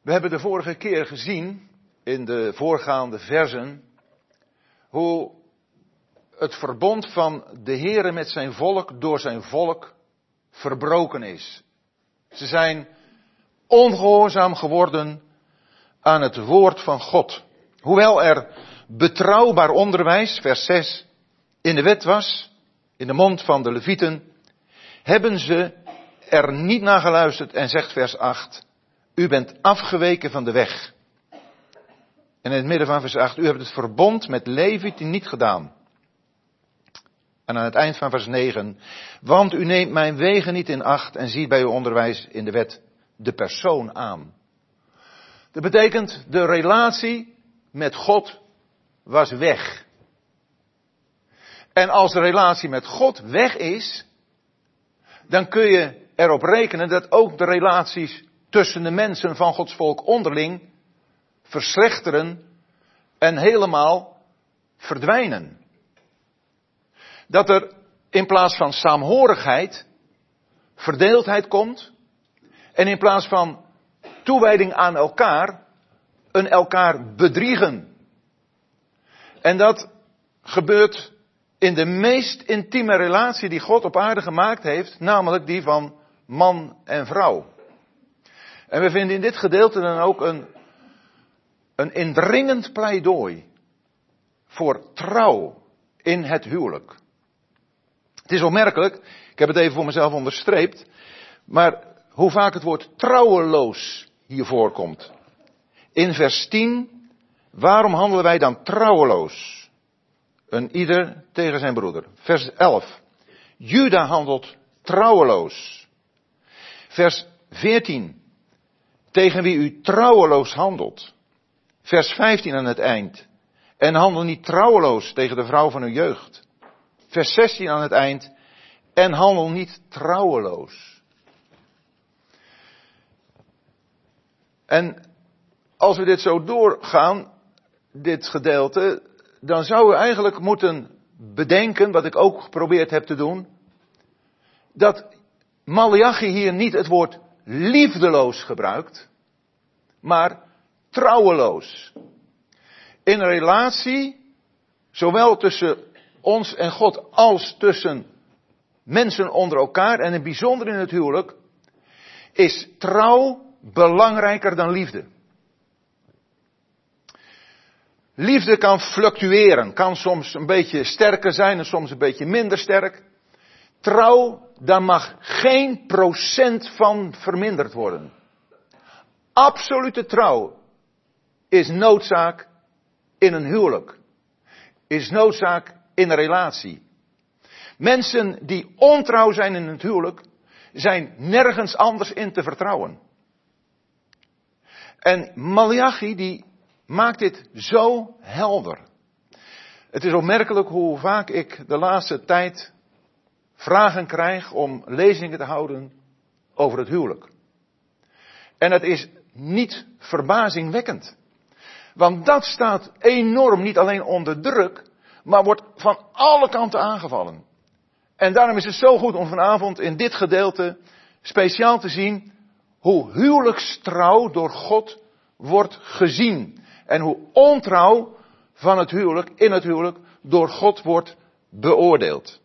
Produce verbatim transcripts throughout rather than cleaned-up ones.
We hebben de vorige keer gezien, in de voorgaande versen, hoe het verbond van de Heere met zijn volk door zijn volk verbroken is. Ze zijn ongehoorzaam geworden aan het woord van God. Hoewel er betrouwbaar onderwijs, vers zes, in de wet was, in de mond van de Levieten, hebben ze er niet naar geluisterd en zegt vers acht, u bent afgeweken van de weg. En in het midden van vers acht, u hebt het verbond met Levi niet gedaan. En aan het eind van vers negen, want u neemt mijn wegen niet in acht en ziet bij uw onderwijs in de wet de persoon aan. Dat betekent, de relatie met God was weg. En als de relatie met God weg is, dan kun je erop rekenen dat ook de relaties tussen de mensen van Gods volk onderling verslechteren en helemaal verdwijnen. Dat er in plaats van saamhorigheid verdeeldheid komt en in plaats van toewijding aan elkaar een elkaar bedriegen. En dat gebeurt in de meest intieme relatie die God op aarde gemaakt heeft, namelijk die van man en vrouw. En we vinden in dit gedeelte dan ook een, een indringend pleidooi voor trouw in het huwelijk. Het is opmerkelijk, ik heb het even voor mezelf onderstreept, maar hoe vaak het woord trouweloos hier voorkomt. In vers tien, waarom handelen wij dan trouweloos? Een ieder tegen zijn broeder. Vers elf, Juda handelt trouweloos. Vers veertien, tegen wie u trouweloos handelt. Vers vijftien aan het eind, en handel niet trouweloos tegen de vrouw van uw jeugd. Vers zestien aan het eind, en handel niet trouweloos. En als we dit zo doorgaan, dit gedeelte, dan zouden we eigenlijk moeten bedenken, wat ik ook geprobeerd heb te doen, dat Maleachi hier niet het woord liefdeloos gebruikt, maar trouweloos. In een relatie, zowel tussen ons en God als tussen mensen onder elkaar en in het bijzonder in het huwelijk, is trouw belangrijker dan liefde. Liefde kan fluctueren, kan soms een beetje sterker zijn en soms een beetje minder sterk. Trouw, daar mag geen procent van verminderd worden. Absolute trouw is noodzaak in een huwelijk. Is noodzaak in een relatie. Mensen die ontrouw zijn in het huwelijk, zijn nergens anders in te vertrouwen. En Maleachi die maakt dit zo helder. Het is opmerkelijk hoe vaak ik de laatste tijd vragen krijg om lezingen te houden over het huwelijk. En het is niet verbazingwekkend. Want dat staat enorm niet alleen onder druk, maar wordt van alle kanten aangevallen. En daarom is het zo goed om vanavond in dit gedeelte speciaal te zien hoe huwelijkstrouw door God wordt gezien. En hoe ontrouw van het huwelijk, in het huwelijk, door God wordt beoordeeld.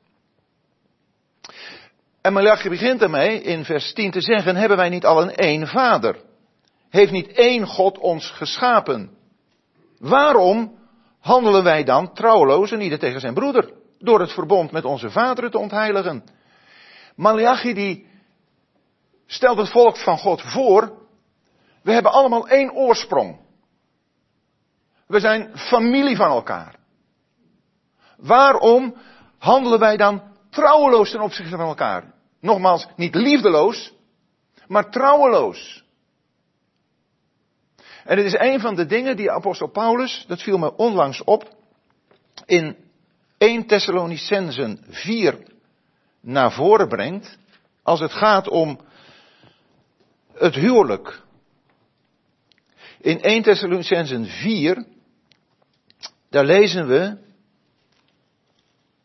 En Maleachi begint ermee in vers tien te zeggen, hebben wij niet allen één vader? Heeft niet één God ons geschapen? Waarom handelen wij dan trouweloos en ieder tegen zijn broeder? Door het verbond met onze vaderen te ontheiligen. Maleachi die stelt het volk van God voor, we hebben allemaal één oorsprong. We zijn familie van elkaar. Waarom handelen wij dan trouweloos ten opzichte van elkaar? Nogmaals, niet liefdeloos, maar trouweloos. En dit is een van de dingen die apostel Paulus, dat viel me onlangs op, in Eerste Thessalonicenzen vier naar voren brengt, als het gaat om het huwelijk. In Eerste Thessalonicenzen vier, daar lezen we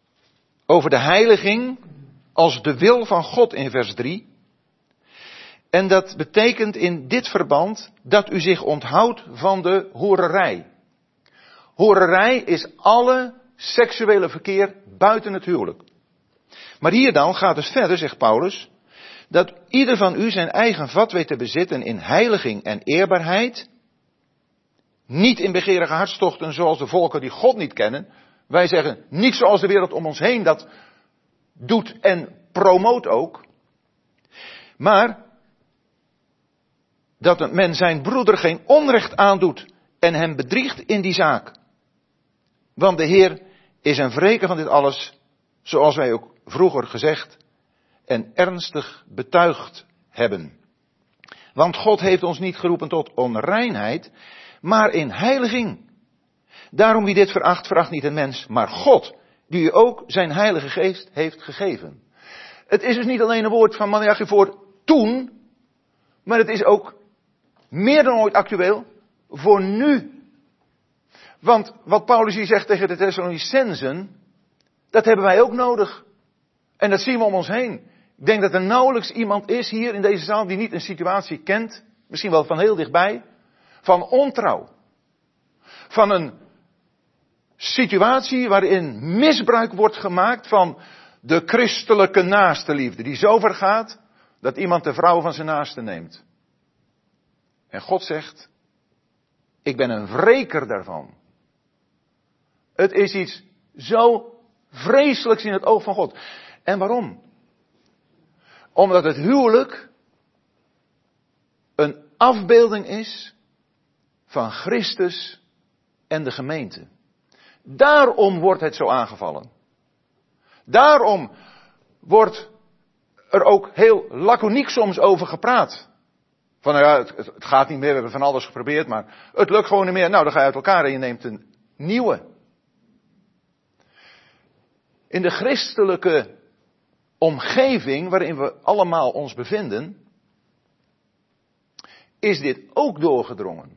over de heiliging als de wil van God in vers drie. En dat betekent in dit verband dat u zich onthoudt van de hoererij. Hoererij is alle seksuele verkeer buiten het huwelijk. Maar hier dan gaat het verder, zegt Paulus, dat ieder van u zijn eigen vat weet te bezitten in heiliging en eerbaarheid. Niet in begeerige hartstochten zoals de volken die God niet kennen. Wij zeggen niet zoals de wereld om ons heen dat doet en promoot ook. Maar dat men zijn broeder geen onrecht aandoet en hem bedriegt in die zaak. Want de Heer is een wreker van dit alles, zoals wij ook vroeger gezegd en ernstig betuigd hebben. Want God heeft ons niet geroepen tot onreinheid, maar in heiliging. Daarom wie dit veracht, veracht niet een mens, maar God, die u ook zijn heilige geest heeft gegeven. Het is dus niet alleen een woord van Maleachi voor toen, maar het is ook meer dan ooit actueel voor nu. Want wat Paulus hier zegt tegen de Thessalonicenzen, dat hebben wij ook nodig. En dat zien we om ons heen. Ik denk dat er nauwelijks iemand is hier in deze zaal die niet een situatie kent, misschien wel van heel dichtbij, van ontrouw. Van een situatie waarin misbruik wordt gemaakt van de christelijke naastenliefde, die zo ver gaat dat iemand de vrouw van zijn naaste neemt. En God zegt, ik ben een wreker daarvan. Het is iets zo vreselijks in het oog van God. En waarom? Omdat het huwelijk een afbeelding is van Christus en de gemeente. Daarom wordt het zo aangevallen. Daarom wordt er ook heel laconiek soms over gepraat. Van nou ja, het, het gaat niet meer, we hebben van alles geprobeerd, maar het lukt gewoon niet meer. Nou, dan ga je uit elkaar en je neemt een nieuwe. In de christelijke omgeving waarin we allemaal ons bevinden, is dit ook doorgedrongen.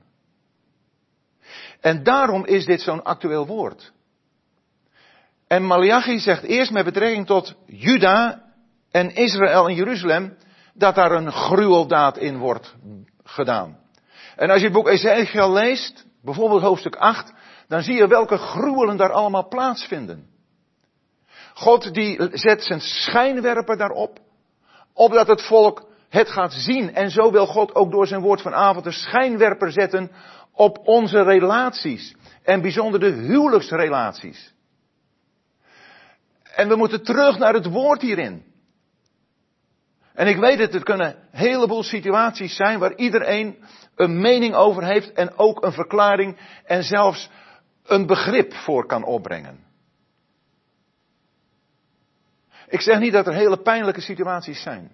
En daarom is dit zo'n actueel woord. En Maleachi zegt eerst met betrekking tot Juda en Israël en Jeruzalem, dat daar een gruweldaad in wordt gedaan. En als je het boek Ezekiel leest, bijvoorbeeld hoofdstuk acht, dan zie je welke gruwelen daar allemaal plaatsvinden. God die zet zijn schijnwerper daarop, opdat het volk het gaat zien. En zo wil God ook door zijn woord vanavond een schijnwerper zetten op onze relaties. En bijzonder de huwelijksrelaties. En we moeten terug naar het woord hierin. En ik weet het, er kunnen een heleboel situaties zijn waar iedereen een mening over heeft en ook een verklaring en zelfs een begrip voor kan opbrengen. Ik zeg niet dat er hele pijnlijke situaties zijn.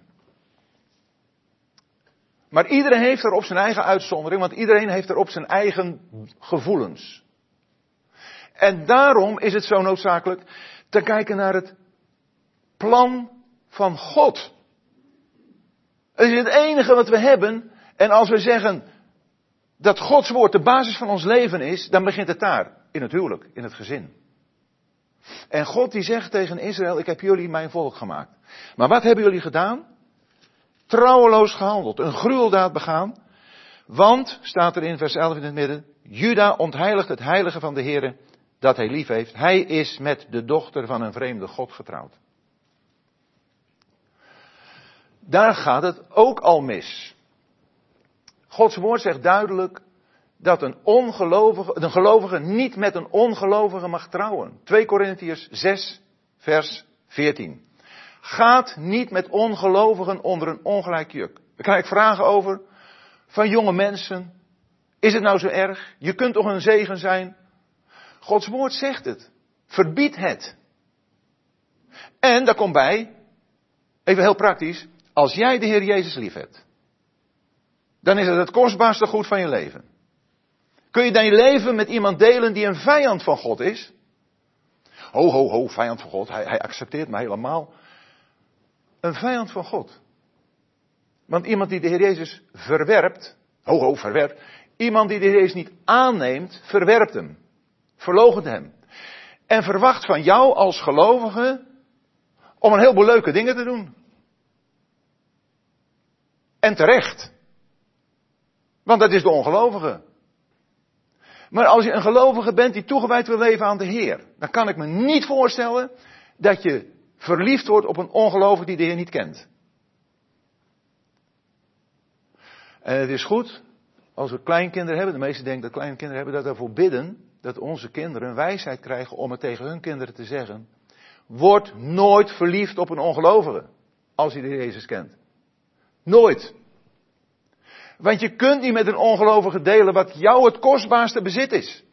Maar iedereen heeft er op zijn eigen uitzondering, want iedereen heeft er op zijn eigen gevoelens. En daarom is het zo noodzakelijk te kijken naar het plan van God. Het is het enige wat we hebben. En als we zeggen dat Gods woord de basis van ons leven is, dan begint het daar, in het huwelijk, in het gezin. En God die zegt tegen Israël, ik heb jullie mijn volk gemaakt. Maar wat hebben jullie gedaan? Trouweloos gehandeld, een gruweldaad begaan. Want, staat er in vers elf in het midden, Juda ontheiligt het heilige van de Heere dat hij lief heeft. Hij is met de dochter van een vreemde God getrouwd. Daar gaat het ook al mis. Gods woord zegt duidelijk dat een ongelovige, een gelovige niet met een ongelovige mag trouwen. twee Korintiërs zes, vers veertien. Gaat niet met ongelovigen onder een ongelijk juk. Daar krijg ik vragen over van jonge mensen. Is het nou zo erg? Je kunt toch een zegen zijn? Gods woord zegt het. Verbied het. En daar komt bij, even heel praktisch, als jij de Heer Jezus lief hebt, dan is het het kostbaarste goed van je leven. Kun je dan je leven met iemand delen die een vijand van God is? Ho, ho, ho, vijand van God, hij, hij accepteert me helemaal. Een vijand van God. Want iemand die de Heer Jezus verwerpt, ho, ho, verwerpt. Iemand die de Heer Jezus niet aanneemt, verwerpt hem. Verloochent hem. En verwacht van jou als gelovige om een heleboel leuke dingen te doen. En terecht. Want dat is de ongelovige. Maar als je een gelovige bent die toegewijd wil leven aan de Heer, dan kan ik me niet voorstellen dat je verliefd wordt op een ongelovige die de Heer niet kent. En het is goed, als we kleinkinderen hebben, de meesten denken dat kleinkinderen hebben, dat we ervoor bidden dat onze kinderen wijsheid krijgen om het tegen hun kinderen te zeggen. Word nooit verliefd op een ongelovige, als je de Heer Jezus kent. Nooit. Want je kunt niet met een ongelovige delen wat jou het kostbaarste bezit is.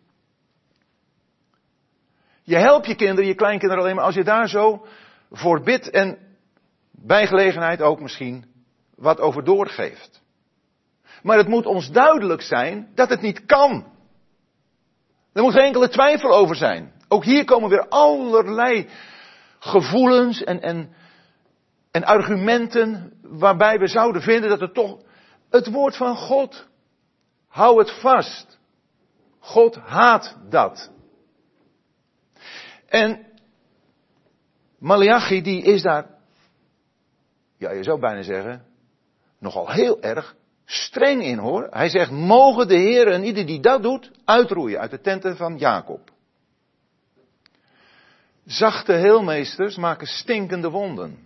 Je helpt je kinderen, je kleinkinderen alleen maar als je daar zo voor bidt en bij gelegenheid ook misschien wat over doorgeeft. Maar het moet ons duidelijk zijn dat het niet kan. Er moet geen enkele twijfel over zijn. Ook hier komen weer allerlei gevoelens en, en, en argumenten waarbij we zouden vinden dat het toch het woord van God. Hou het vast. God haat dat. En Maleachi die is daar, ja je zou bijna zeggen, nogal heel erg streng in hoor. Hij zegt, mogen de Heer en ieder die dat doet, uitroeien uit de tenten van Jacob. Zachte heelmeesters maken stinkende wonden.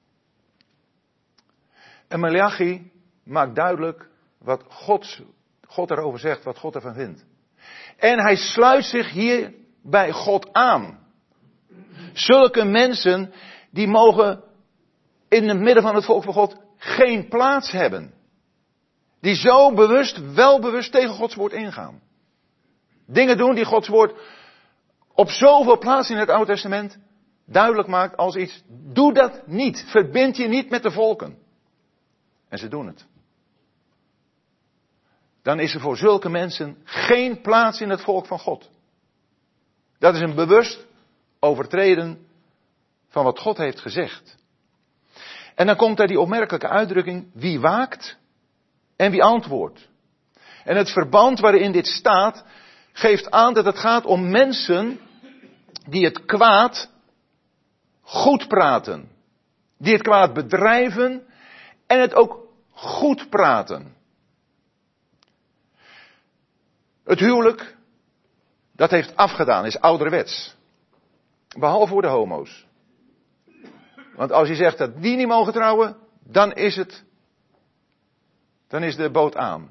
En Maleachi maakt duidelijk wat God, God erover zegt, wat God ervan vindt. En hij sluit zich hier bij God aan. Zulke mensen, die mogen in het midden van het volk van God geen plaats hebben. Die zo bewust, welbewust tegen Gods woord ingaan. Dingen doen die Gods woord op zoveel plaatsen in het Oude Testament duidelijk maakt als iets. Doe dat niet. Verbind je niet met de volken. En ze doen het. Dan is er voor zulke mensen geen plaats in het volk van God. Dat is een bewust overtreden van wat God heeft gezegd. En dan komt er die opmerkelijke uitdrukking, wie waakt en wie antwoordt. En het verband waarin dit staat, geeft aan dat het gaat om mensen die het kwaad goed praten. Die het kwaad bedrijven en het ook goed praten. Het huwelijk, dat heeft afgedaan, is ouderwets. Behalve voor de homo's. Want als je zegt dat die niet mogen trouwen, dan is het, dan is de boot aan.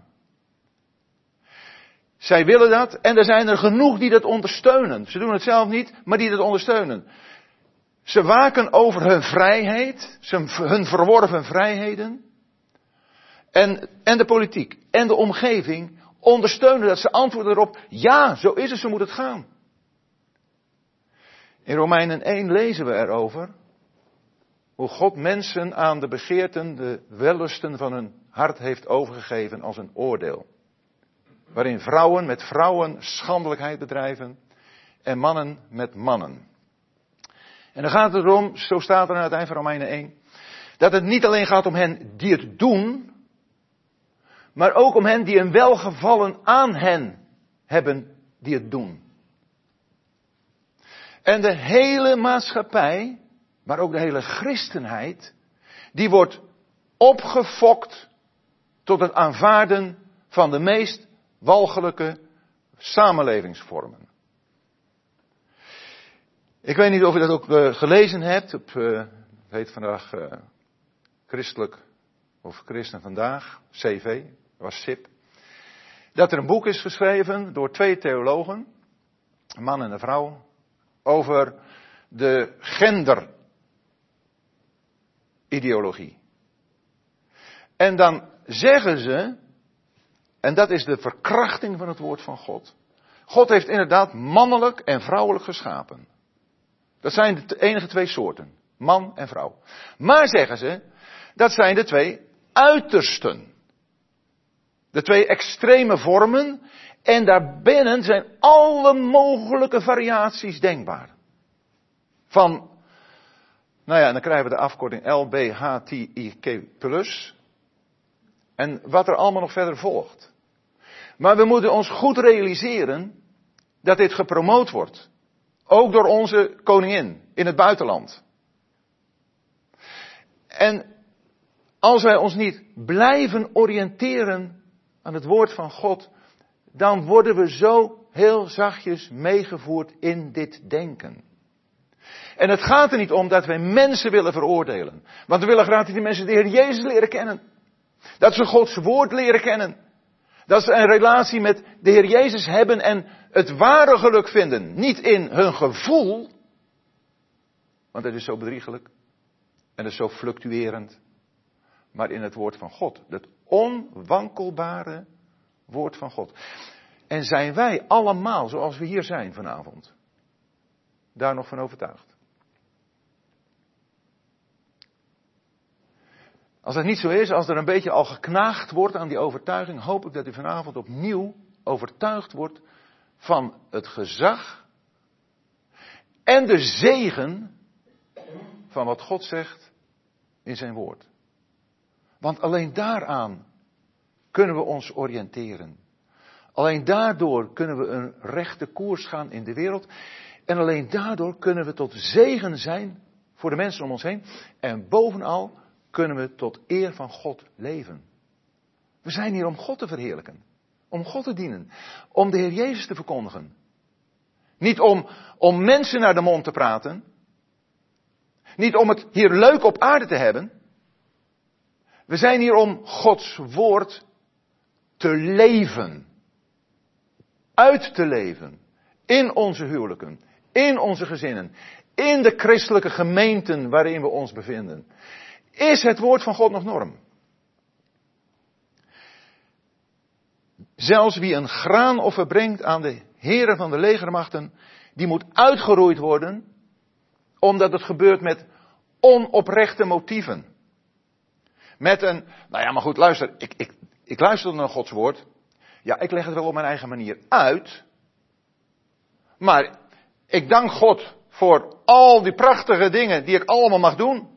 Zij willen dat en er zijn er genoeg die dat ondersteunen. Ze doen het zelf niet, maar die dat ondersteunen. Ze waken over hun vrijheid, hun verworven vrijheden. En, en de politiek en de omgeving ondersteunen dat. Ze antwoorden erop, ja, zo is het, zo moet het gaan. In Romeinen één lezen we erover hoe God mensen aan de begeerten, de wellusten van hun hart heeft overgegeven als een oordeel. Waarin vrouwen met vrouwen schandelijkheid bedrijven en mannen met mannen. En dan gaat het erom, zo staat er aan het eind van Romeinen één, dat het niet alleen gaat om hen die het doen, maar ook om hen die een welgevallen aan hen hebben die het doen. En de hele maatschappij, maar ook de hele christenheid, die wordt opgefokt tot het aanvaarden van de meest walgelijke samenlevingsvormen. Ik weet niet of je dat ook uh, gelezen hebt, op, uh, het heet vandaag uh, Christelijk of Christen Vandaag, C V, was S I P. Dat er een boek is geschreven door twee theologen, een man en een vrouw, over de genderideologie. En dan zeggen ze, en dat is de verkrachting van het woord van God. God heeft inderdaad mannelijk en vrouwelijk geschapen. Dat zijn de enige twee soorten. Man en vrouw. Maar zeggen ze, dat zijn de twee uitersten. De twee extreme vormen. En daarbinnen zijn alle mogelijke variaties denkbaar. Van, nou ja, dan krijgen we de afkorting L B H T I Q plus. En wat er allemaal nog verder volgt. Maar we moeten ons goed realiseren dat dit gepromoot wordt. Ook door onze koningin in het buitenland. En Als wij ons niet blijven oriënteren aan het woord van God, dan worden we zo heel zachtjes meegevoerd in dit denken. En het gaat er niet om dat wij mensen willen veroordelen. Want we willen graag dat die mensen de Heer Jezus leren kennen. Dat ze Gods woord leren kennen. Dat ze een relatie met de Heer Jezus hebben en het ware geluk vinden. Niet in hun gevoel, want het is zo bedriegelijk en het is zo fluctuerend. Maar in het woord van God. Het onwankelbare woord van God. En zijn wij allemaal, zoals we hier zijn vanavond, daar nog van overtuigd? Als dat niet zo is, als er een beetje al geknaagd wordt aan die overtuiging, hoop ik dat u vanavond opnieuw overtuigd wordt van het gezag en de zegen van wat God zegt in zijn woord. Want alleen daaraan kunnen we ons oriënteren. Alleen daardoor kunnen we een rechte koers gaan in de wereld. En alleen daardoor kunnen we tot zegen zijn voor de mensen om ons heen. En bovenal kunnen we tot eer van God leven. We zijn hier om God te verheerlijken. Om God te dienen. Om de Heer Jezus te verkondigen. Niet om, om mensen naar de mond te praten. Niet om het hier leuk op aarde te hebben. We zijn hier om Gods woord te leven. Uit te leven. In onze huwelijken. In onze gezinnen. In de christelijke gemeenten waarin we ons bevinden. Is het woord van God nog norm? Zelfs wie een graanoffer brengt aan de heren van de legermachten, die moet uitgeroeid worden, omdat het gebeurt met onoprechte motieven. Met een, nou ja, maar goed, luister, ik, ik, ik luister naar Gods woord. Ja, ik leg het wel op mijn eigen manier uit. Maar ik dank God voor al die prachtige dingen die ik allemaal mag doen.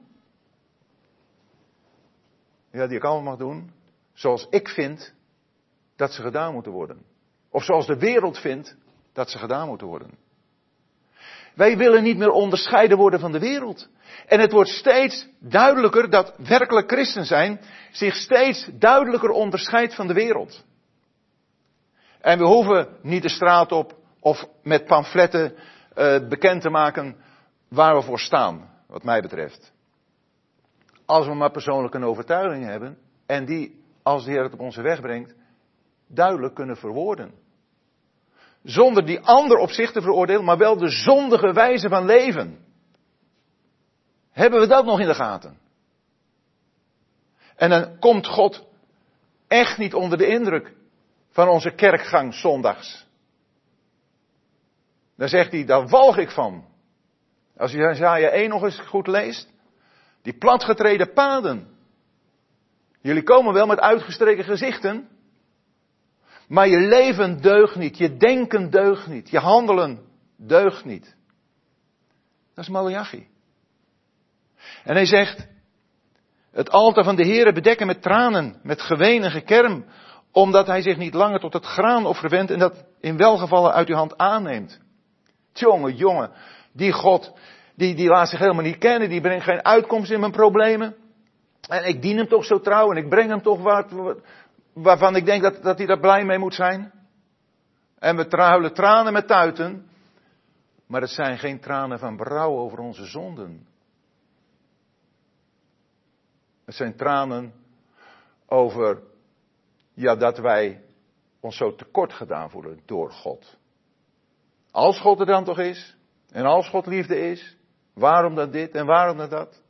Ja, die ik allemaal mag doen. Zoals ik vind dat ze gedaan moeten worden. Of zoals de wereld vindt dat ze gedaan moeten worden. Wij willen niet meer onderscheiden worden van de wereld. En het wordt steeds duidelijker dat werkelijk christen zijn zich steeds duidelijker onderscheidt van de wereld. En we hoeven niet de straat op of met pamfletten uh, bekend te maken waar we voor staan, wat mij betreft. Als we maar persoonlijk een overtuiging hebben en die, als de Heer het op onze weg brengt, duidelijk kunnen verwoorden. Zonder die ander op zich te veroordelen, maar wel de zondige wijze van leven. Hebben we dat nog in de gaten? En dan komt God echt niet onder de indruk van onze kerkgang zondags. Dan zegt hij, daar walg ik van. Als je Jesaja één nog eens goed leest. Die platgetreden paden. Jullie komen wel met uitgestreken gezichten. Maar je leven deugt niet. Je denken deugt niet. Je handelen deugt niet. Dat is Maleachi. En hij zegt. Het altaar van de Heere bedekken met tranen. Met geween en gekerm. Omdat hij zich niet langer tot het graanoffer wendt. En dat in welgevallen uit uw hand aanneemt. Jongen, jongen. Die God. Die, die laat zich helemaal niet kennen. Die brengt geen uitkomst in mijn problemen. En ik dien hem toch zo trouw. En ik breng hem toch wat, waarvan ik denk dat, dat hij daar blij mee moet zijn. En we huilen tranen met tuiten. Maar het zijn geen tranen van berouw over onze zonden. Het zijn tranen over, ja, dat wij ons zo tekort gedaan voelen door God. Als God er dan toch is. En als God liefde is. Waarom dan dit en waarom dan dat?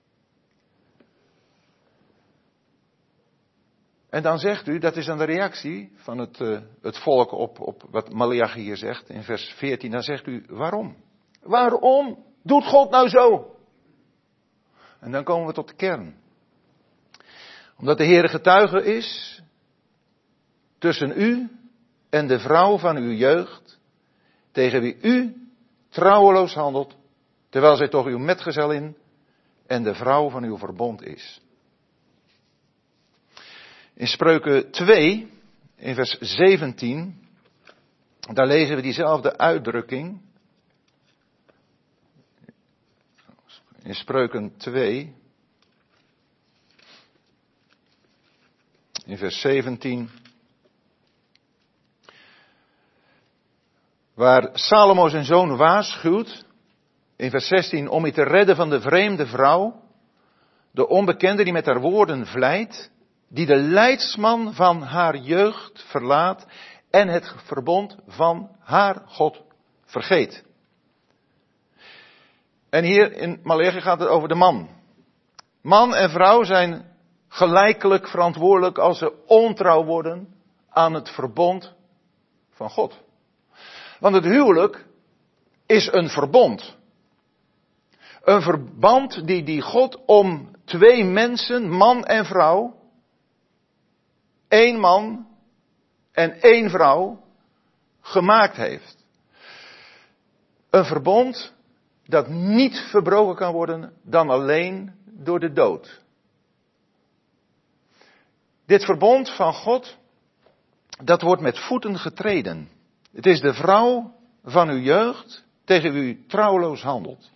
En dan zegt u, dat is dan de reactie van het, uh, het volk op, op wat Maleachi hier zegt in vers veertien. Dan zegt u, waarom? Waarom doet God nou zo? En dan komen we tot de kern. Omdat de Heere getuige is tussen u en de vrouw van uw jeugd, tegen wie u trouweloos handelt, terwijl zij toch uw metgezellin en de vrouw van uw verbond is. In Spreuken twee, in vers zeventien, daar lezen we diezelfde uitdrukking. In Spreuken twee. in vers zeventien. Waar Salomo zijn zoon waarschuwt, in vers zestien, om je te redden van de vreemde vrouw, de onbekende die met haar woorden vlijt, die de leidsman van haar jeugd verlaat en het verbond van haar God vergeet. En hier in Maleachi gaat het over de man. Man en vrouw zijn gelijkelijk verantwoordelijk als ze ontrouw worden aan het verbond van God. Want het huwelijk is een verbond. Een verband die, die God om twee mensen, man en vrouw, één man en één vrouw, gemaakt heeft. Een verbond dat niet verbroken kan worden dan alleen door de dood. Dit verbond van God, dat wordt met voeten getreden. Het is de vrouw van uw jeugd tegen wie u trouweloos handelt.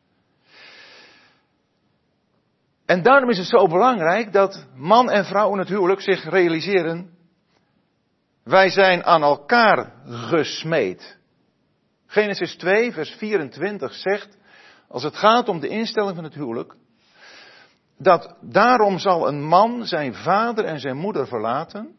En daarom is het zo belangrijk dat man en vrouw in het huwelijk zich realiseren, wij zijn aan elkaar gesmeed. Genesis twee, vers vierentwintig zegt, als het gaat om de instelling van het huwelijk, dat daarom zal een man zijn vader en zijn moeder verlaten,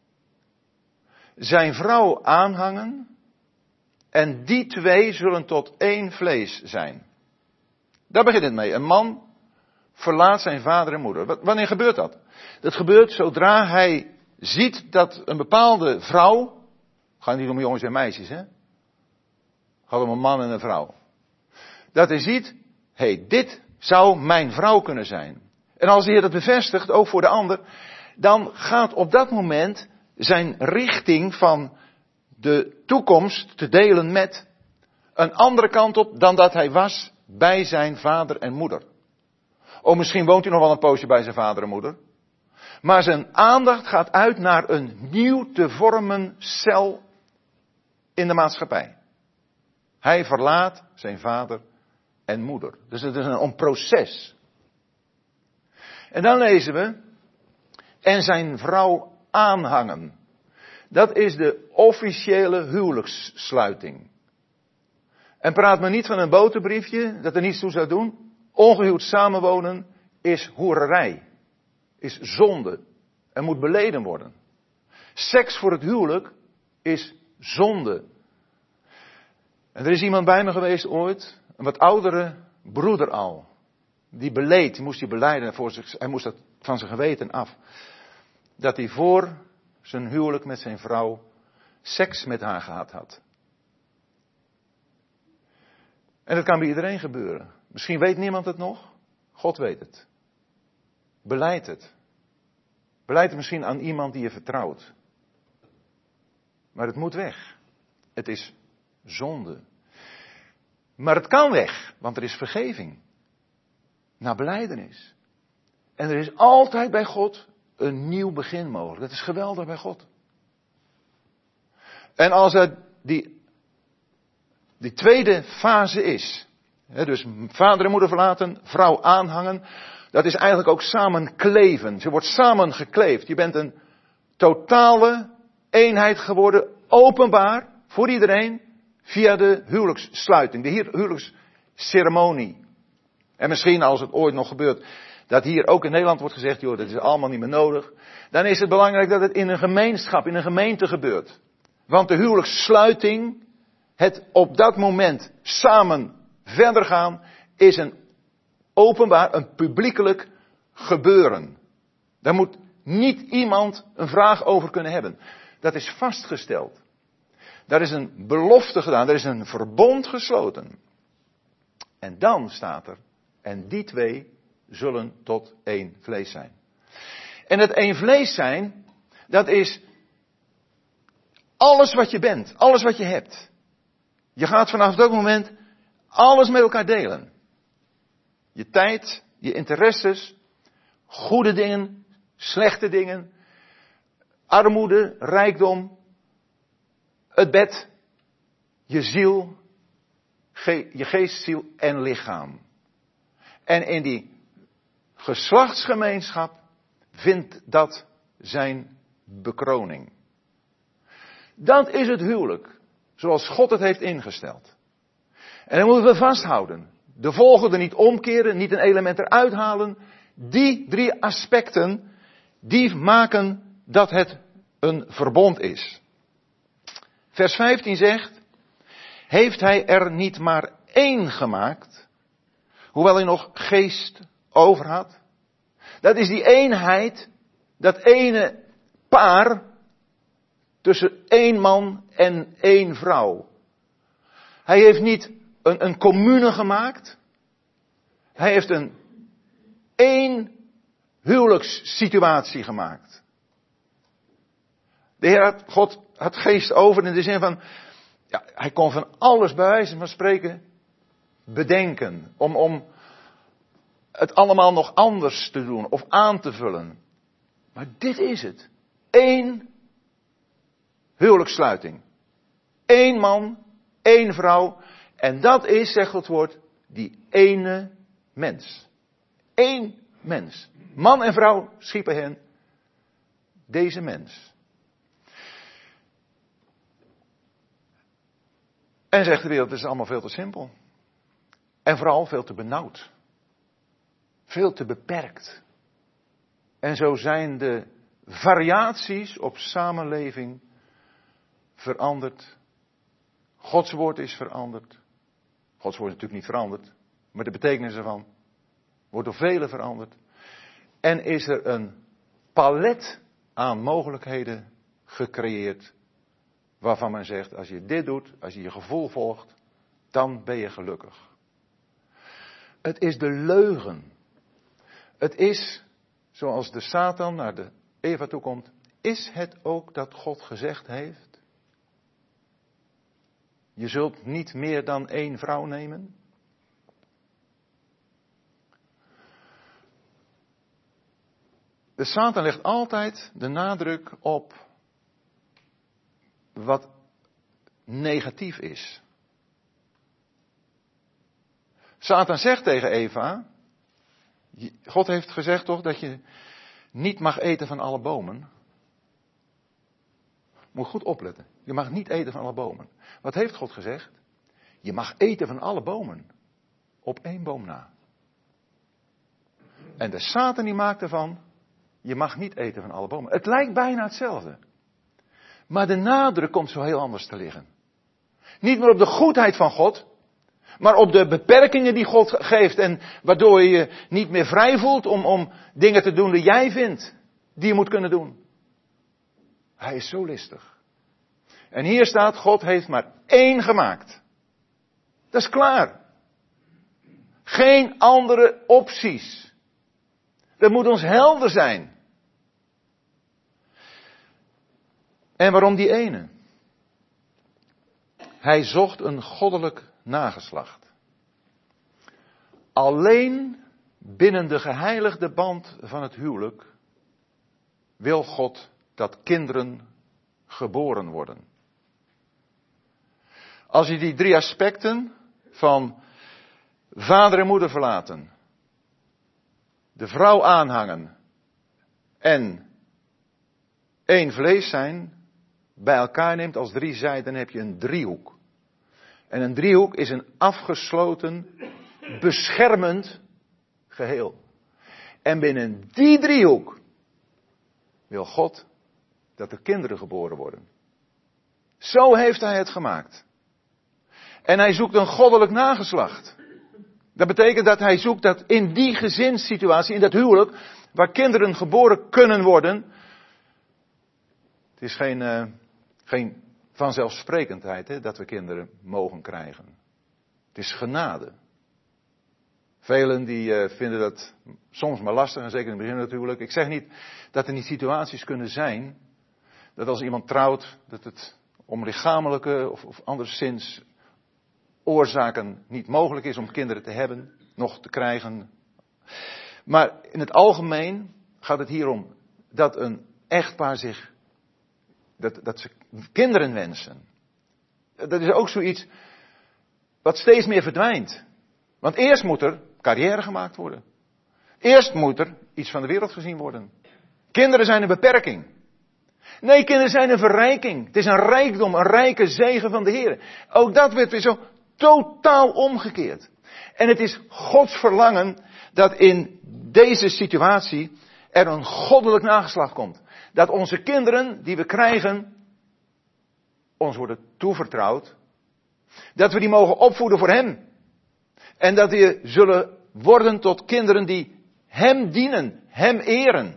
zijn vrouw aanhangen, en die twee zullen tot één vlees zijn. Daar begint het mee. Een man verlaat zijn vader en moeder. Wanneer gebeurt dat? Dat gebeurt zodra hij ziet dat een bepaalde vrouw, het gaat niet om jongens en meisjes, hè? Het gaat om een man en een vrouw. Dat hij ziet, hé, hey, dit zou mijn vrouw kunnen zijn. En als de Heer dat bevestigt, ook voor de ander, dan gaat op dat moment zijn richting van de toekomst te delen met een andere kant op dan dat hij was bij zijn vader en moeder. Oh, misschien woont hij nog wel een poosje bij zijn vader en moeder. Maar zijn aandacht gaat uit naar een nieuw te vormen cel in de maatschappij. Hij verlaat zijn vader en moeder. Dus het is een proces. En dan lezen we, en zijn vrouw aanhangen. Dat is de officiële huwelijkssluiting. En praat me niet van een boterbriefje, dat er niets toe zou doen. Ongehuwd samenwonen is hoererij. Is zonde. En moet beleden worden. Seks voor het huwelijk is zonde. En er is iemand bij me geweest ooit, een wat oudere broeder al. Die beleed, die moest hij belijden, voor zich, hij moest dat van zijn geweten af. Dat hij voor zijn huwelijk met zijn vrouw seks met haar gehad had. En dat kan bij iedereen gebeuren. Misschien weet niemand het nog. God weet het. Belijd het. Belijd het misschien aan iemand die je vertrouwt. Maar het moet weg. Het is zonde. Maar het kan weg, want er is vergeving. Na belijdenis. En er is altijd bij God een nieuw begin mogelijk. Dat is geweldig bij God. En als er die, die tweede fase is, hè, dus vader en moeder verlaten, vrouw aanhangen, dat is eigenlijk ook samen kleven. Ze wordt samen gekleefd. Je bent een totale eenheid geworden, openbaar, voor iedereen, via de huwelijkssluiting, de huwelijksceremonie. En misschien als het ooit nog gebeurt, dat hier ook in Nederland wordt gezegd, joh, dat is allemaal niet meer nodig. Dan is het belangrijk dat het in een gemeenschap, in een gemeente gebeurt. Want de huwelijkssluiting, het op dat moment samen verder gaan, is een openbaar, een publiekelijk gebeuren. Daar moet niet iemand een vraag over kunnen hebben. Dat is vastgesteld. Daar is een belofte gedaan, er is een verbond gesloten. En dan staat er, en die twee zullen tot één vlees zijn. En het één vlees zijn, dat is alles wat je bent, alles wat je hebt. Je gaat vanaf dat moment alles met elkaar delen. Je tijd, je interesses, goede dingen, slechte dingen, armoede, rijkdom, het bed, je ziel, je geest, ziel en lichaam. En in die geslachtsgemeenschap vindt dat zijn bekroning. Dat is het huwelijk, zoals God het heeft ingesteld. En dan moeten we vasthouden. De volgende niet omkeren, niet een element eruit halen. Die drie aspecten, die maken dat het een verbond is. Vers vijftien zegt, heeft hij er niet maar één gemaakt, hoewel hij nog geest over had? Dat is die eenheid, dat ene paar tussen één man en één vrouw. Hij heeft niet een, een commune gemaakt. Hij heeft een één huwelijkssituatie gemaakt. De Heer had, God had geest over in de zin van, ja, hij kon van alles bij wijze van spreken bedenken. Om, om het allemaal nog anders te doen of aan te vullen. Maar dit is het. Eén huwelijkssluiting. Eén man, één vrouw. En dat is, zegt het woord, die ene mens. Eén mens. Man en vrouw schiepen hen deze mens. En zegt de wereld, het is allemaal veel te simpel. En vooral veel te benauwd. Veel te beperkt. En zo zijn de variaties op samenleving veranderd. Gods woord is veranderd. Gods woord is natuurlijk niet veranderd. Maar de betekenis ervan wordt door velen veranderd. En is er een palet aan mogelijkheden gecreëerd. Waarvan men zegt, als je dit doet, als je je gevoel volgt, dan ben je gelukkig. Het is de leugen. Het is, zoals de Satan naar de Eva toe komt, is het ook dat God gezegd heeft? Je zult niet meer dan één vrouw nemen? De Satan legt altijd de nadruk op wat negatief is. Satan zegt tegen Eva, God heeft gezegd toch dat je niet mag eten van alle bomen. Moet goed opletten. Je mag niet eten van alle bomen. Wat heeft God gezegd? Je mag eten van alle bomen. Op één boom na. En de Satan die maakt ervan, je mag niet eten van alle bomen. Het lijkt bijna hetzelfde. Maar de nadruk komt zo heel anders te liggen. Niet meer op de goedheid van God, maar op de beperkingen die God geeft. En waardoor je je niet meer vrij voelt om, om dingen te doen die jij vindt, die je moet kunnen doen. Hij is zo listig. En hier staat, God heeft maar één gemaakt. Dat is klaar. Geen andere opties. Dat moet ons helder zijn. En waarom die ene? Hij zocht een goddelijk nageslacht. Alleen binnen de geheiligde band van het huwelijk wil God dat kinderen geboren worden. Als je die drie aspecten van vader en moeder verlaten, de vrouw aanhangen en één vlees zijn, bij elkaar neemt als drie zijden, dan heb je een driehoek. En een driehoek is een afgesloten, beschermend geheel. En binnen die driehoek wil God dat er kinderen geboren worden. Zo heeft hij het gemaakt. En hij zoekt een goddelijk nageslacht. Dat betekent dat hij zoekt dat in die gezinssituatie, in dat huwelijk, waar kinderen geboren kunnen worden. Het is geen, uh, geen vanzelfsprekendheid hè, dat we kinderen mogen krijgen. Het is genade. Velen die uh, vinden dat soms maar lastig, en zeker in het begin natuurlijk. Ik zeg niet dat er niet situaties kunnen zijn, dat als iemand trouwt, dat het om lichamelijke of, of anderszins oorzaken niet mogelijk is om kinderen te hebben, nog te krijgen. Maar in het algemeen gaat het hier om dat een echtpaar zich, dat, dat ze kinderen wensen. Dat is ook zoiets wat steeds meer verdwijnt. Want eerst moet er carrière gemaakt worden. Eerst moet er iets van de wereld gezien worden. Kinderen zijn een beperking. Nee, kinderen zijn een verrijking. Het is een rijkdom, een rijke zegen van de Heer. Ook dat werd weer zo totaal omgekeerd. En het is Gods verlangen dat in deze situatie er een goddelijk nageslag komt. Dat onze kinderen die we krijgen, ons worden toevertrouwd. Dat we die mogen opvoeden voor Hem. En dat die zullen worden tot kinderen die Hem dienen, Hem eren.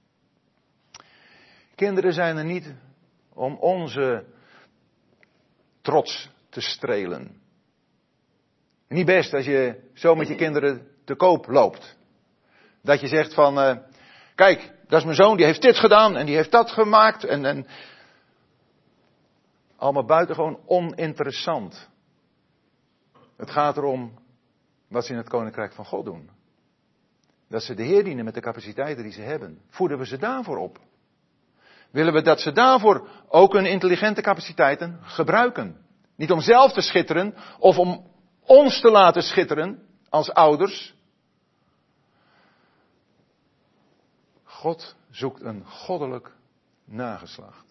Kinderen zijn er niet om onze trots te strelen. Niet best als je zo met je kinderen te koop loopt. Dat je zegt van, uh, kijk, dat is mijn zoon, die heeft dit gedaan en die heeft dat gemaakt. En, en allemaal buitengewoon oninteressant. Het gaat erom wat ze in het Koninkrijk van God doen. Dat ze de Heer dienen met de capaciteiten die ze hebben. Voeden we ze daarvoor op? Willen we dat ze daarvoor ook hun intelligente capaciteiten gebruiken? Niet om zelf te schitteren of om ons te laten schitteren als ouders. God zoekt een goddelijk nageslacht.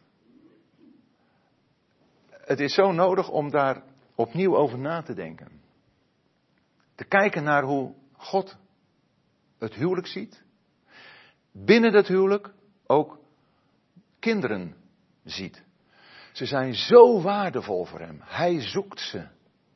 Het is zo nodig om daar opnieuw over na te denken. Te kijken naar hoe God het huwelijk ziet. Binnen dat huwelijk ook kinderen ziet. Ze zijn zo waardevol voor Hem. Hij zoekt ze.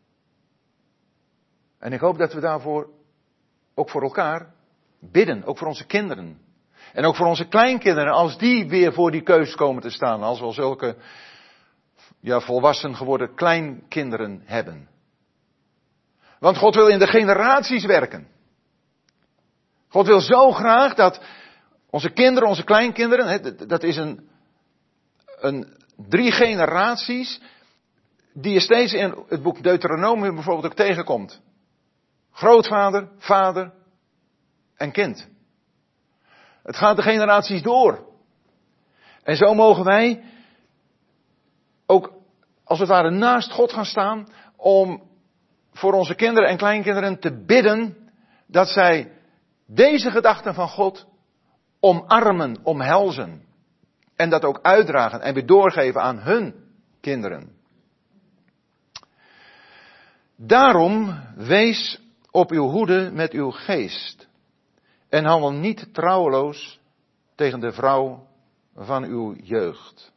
En ik hoop dat we daarvoor ook voor elkaar bidden. Ook voor onze kinderen. En ook voor onze kleinkinderen. Als die weer voor die keus komen te staan. Als we al zulke ja, volwassen geworden kleinkinderen hebben. Want God wil in de generaties werken. God wil zo graag dat onze kinderen, onze kleinkinderen, dat is een, een drie generaties die je steeds in het boek Deuteronomium bijvoorbeeld ook tegenkomt. Grootvader, vader en kind. Het gaat de generaties door. En zo mogen wij ook als het ware naast God gaan staan om voor onze kinderen en kleinkinderen te bidden dat zij deze gedachten van God omarmen, omhelzen. En dat ook uitdragen en weer doorgeven aan hun kinderen. Daarom wees op uw hoede met uw geest. En handel niet trouweloos tegen de vrouw van uw jeugd.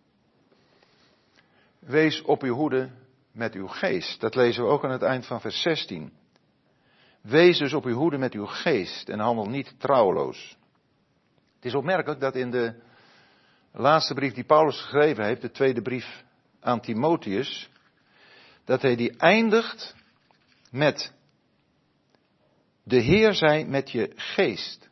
Wees op uw hoede met uw geest. Dat lezen we ook aan het eind van vers zestien. Wees dus op uw hoede met uw geest en handel niet trouweloos. Het is opmerkelijk dat in de laatste brief die Paulus geschreven heeft, de tweede brief aan Timotheus, dat hij die eindigt met: de Heer zij met je geest.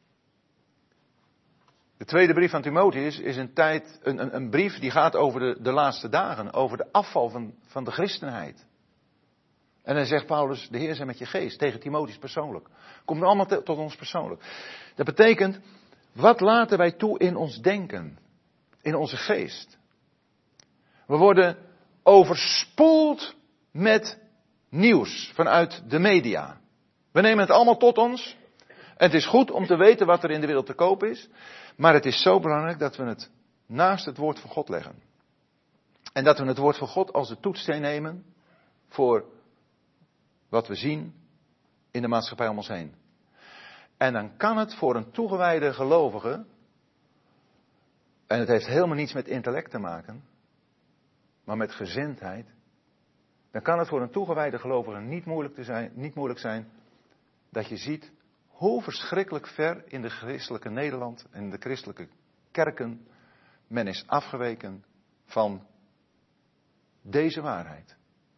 De tweede brief van Timotheus is een, tijd, een, een, een brief die gaat over de, de laatste dagen, over de afval van, van de christenheid. En dan zegt Paulus, de Heer zij met je geest, tegen Timotheus persoonlijk. Komt allemaal te, tot ons persoonlijk. Dat betekent, wat laten wij toe in ons denken, in onze geest? We worden overspoeld met nieuws vanuit de media. We nemen het allemaal tot ons. En het is goed om te weten wat er in de wereld te koop is. Maar het is zo belangrijk dat we het naast het woord van God leggen. En dat we het woord van God als de toetssteen nemen voor wat we zien in de maatschappij om ons heen. En dan kan het voor een toegewijde gelovige, en het heeft helemaal niets met intellect te maken, maar met gezindheid. Dan kan het voor een toegewijde gelovige niet moeilijk, te zijn, niet moeilijk zijn dat je ziet hoe verschrikkelijk ver in de christelijke Nederland en de christelijke kerken men is afgeweken van deze waarheid.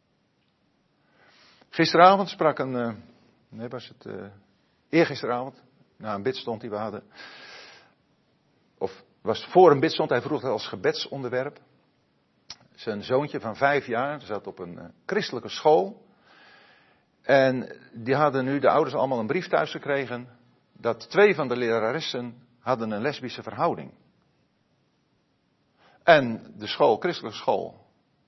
Gisteravond sprak een, uh, nee was het, uh, eergisteravond, na een bidstond die we hadden, of was voor een bidstond, hij vroeg het als gebedsonderwerp. Zijn zoontje van vijf jaar zat op een uh, christelijke school. En die hadden nu de ouders allemaal een brief thuis gekregen dat twee van de leraressen hadden een lesbische verhouding. En de school, christelijke school,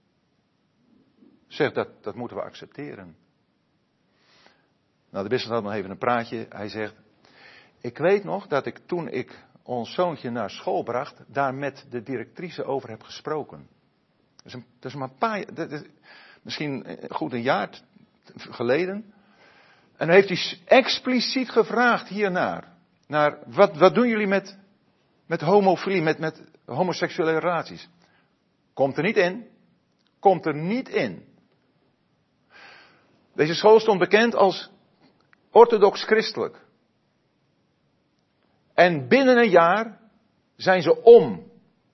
zegt dat dat moeten we accepteren. Nou, de bisschop had nog even een praatje. Hij zegt, ik weet nog dat ik toen ik ons zoontje naar school bracht, daar met de directrice over heb gesproken. Dat is, een, dat is maar een paar, dat is misschien goed een jaar geleden. En dan heeft hij expliciet gevraagd hiernaar. Naar wat, wat doen jullie met, met homofilie, met, met homoseksuele relaties? Komt er niet in. Komt er niet in. Deze school stond bekend als orthodox christelijk. En binnen een jaar zijn ze om.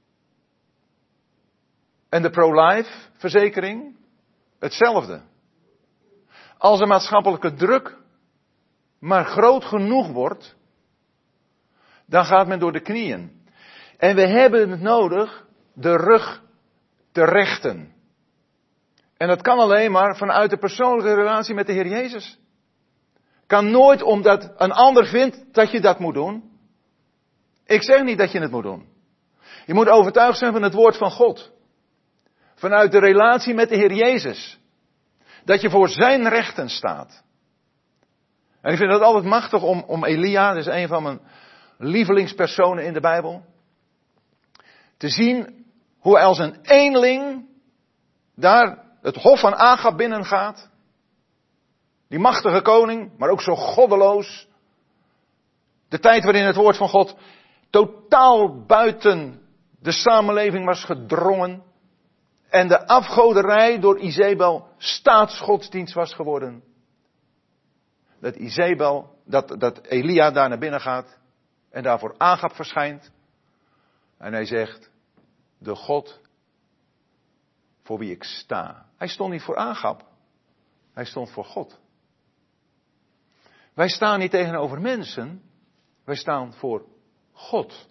En de pro-life verzekering, hetzelfde. Als de maatschappelijke druk maar groot genoeg wordt, dan gaat men door de knieën. En we hebben het nodig de rug te rechten. En dat kan alleen maar vanuit de persoonlijke relatie met de Heer Jezus. Kan nooit omdat een ander vindt dat je dat moet doen. Ik zeg niet dat je het moet doen. Je moet overtuigd zijn van het woord van God. Vanuit de relatie met de Heer Jezus. Dat je voor zijn rechten staat. En ik vind het altijd machtig om, om Elia, dat is een van mijn lievelingspersonen in de Bijbel. Te zien hoe hij als een eenling daar het hof van Agab binnengaat. Die machtige koning, maar ook zo goddeloos. De tijd waarin het woord van God totaal buiten de samenleving was gedrongen. En de afgoderij door Izebel staatsgodsdienst was geworden. Dat Izebel, dat, dat Elia daar naar binnen gaat. En daar voor Agab verschijnt. En hij zegt, de God voor wie ik sta. Hij stond niet voor Agab. Hij stond voor God. Wij staan niet tegenover mensen. Wij staan voor God.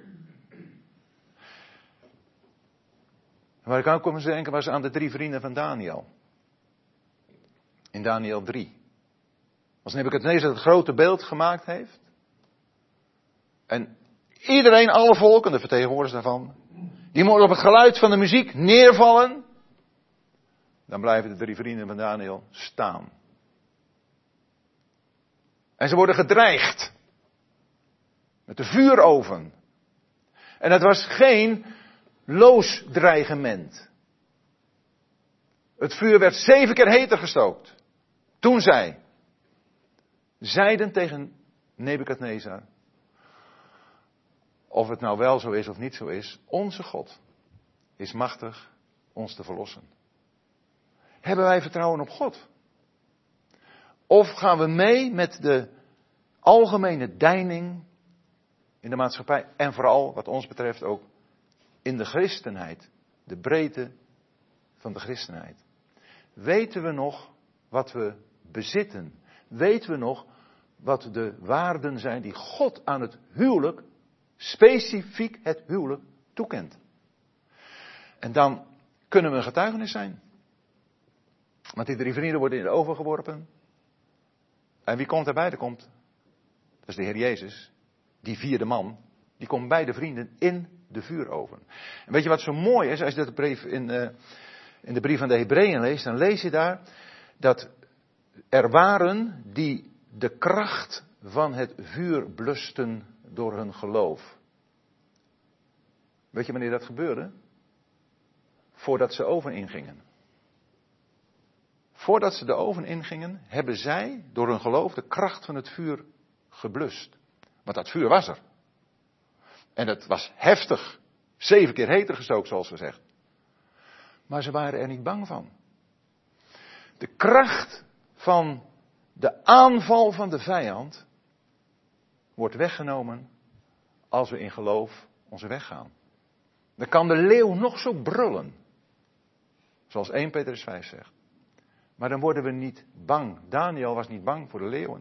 Waar ik aan kom te denken was aan de drie vrienden van Daniel. In Daniel drie. Als Nebukadnezar het grote beeld gemaakt heeft. En iedereen, alle volken, de vertegenwoordigers daarvan. Die moeten op het geluid van de muziek neervallen. Dan blijven de drie vrienden van Daniel staan. En ze worden gedreigd. Met de vuuroven. En het was geen loos dreigement. Het vuur werd zeven keer heter gestookt. Toen zij zeiden tegen Nebukadnezar. Of het nou wel zo is of niet zo is. Onze God is machtig ons te verlossen. Hebben wij vertrouwen op God? Of gaan we mee met de algemene deining in de maatschappij. En vooral wat ons betreft ook in de christenheid. De breedte van de christenheid. Weten we nog wat we bezitten? Weten we nog wat de waarden zijn die God aan het huwelijk, specifiek het huwelijk, toekent? En dan kunnen we een getuigenis zijn. Want die drie vrienden worden in de oven geworpen. En wie komt daarbij? Er komt, dat is de Heer Jezus, die vierde man, die komt bij de vrienden in de vuuroven. En weet je wat zo mooi is, als je dat brief in, uh, in de brief van de Hebreeën leest, dan lees je daar dat er waren die de kracht van het vuur blusten door hun geloof. Weet je wanneer dat gebeurde? Voordat ze oven ingingen. Voordat ze de oven ingingen, hebben zij door hun geloof de kracht van het vuur geblust. Want dat vuur was er. En het was heftig. Zeven keer heter gestookt, zoals gezegd. Maar ze waren er niet bang van. De kracht van de aanval van de vijand wordt weggenomen als we in geloof onze weg gaan. Dan kan de leeuw nog zo brullen. Zoals eerste Petrus vijf zegt. Maar dan worden we niet bang. Daniel was niet bang voor de leeuwen.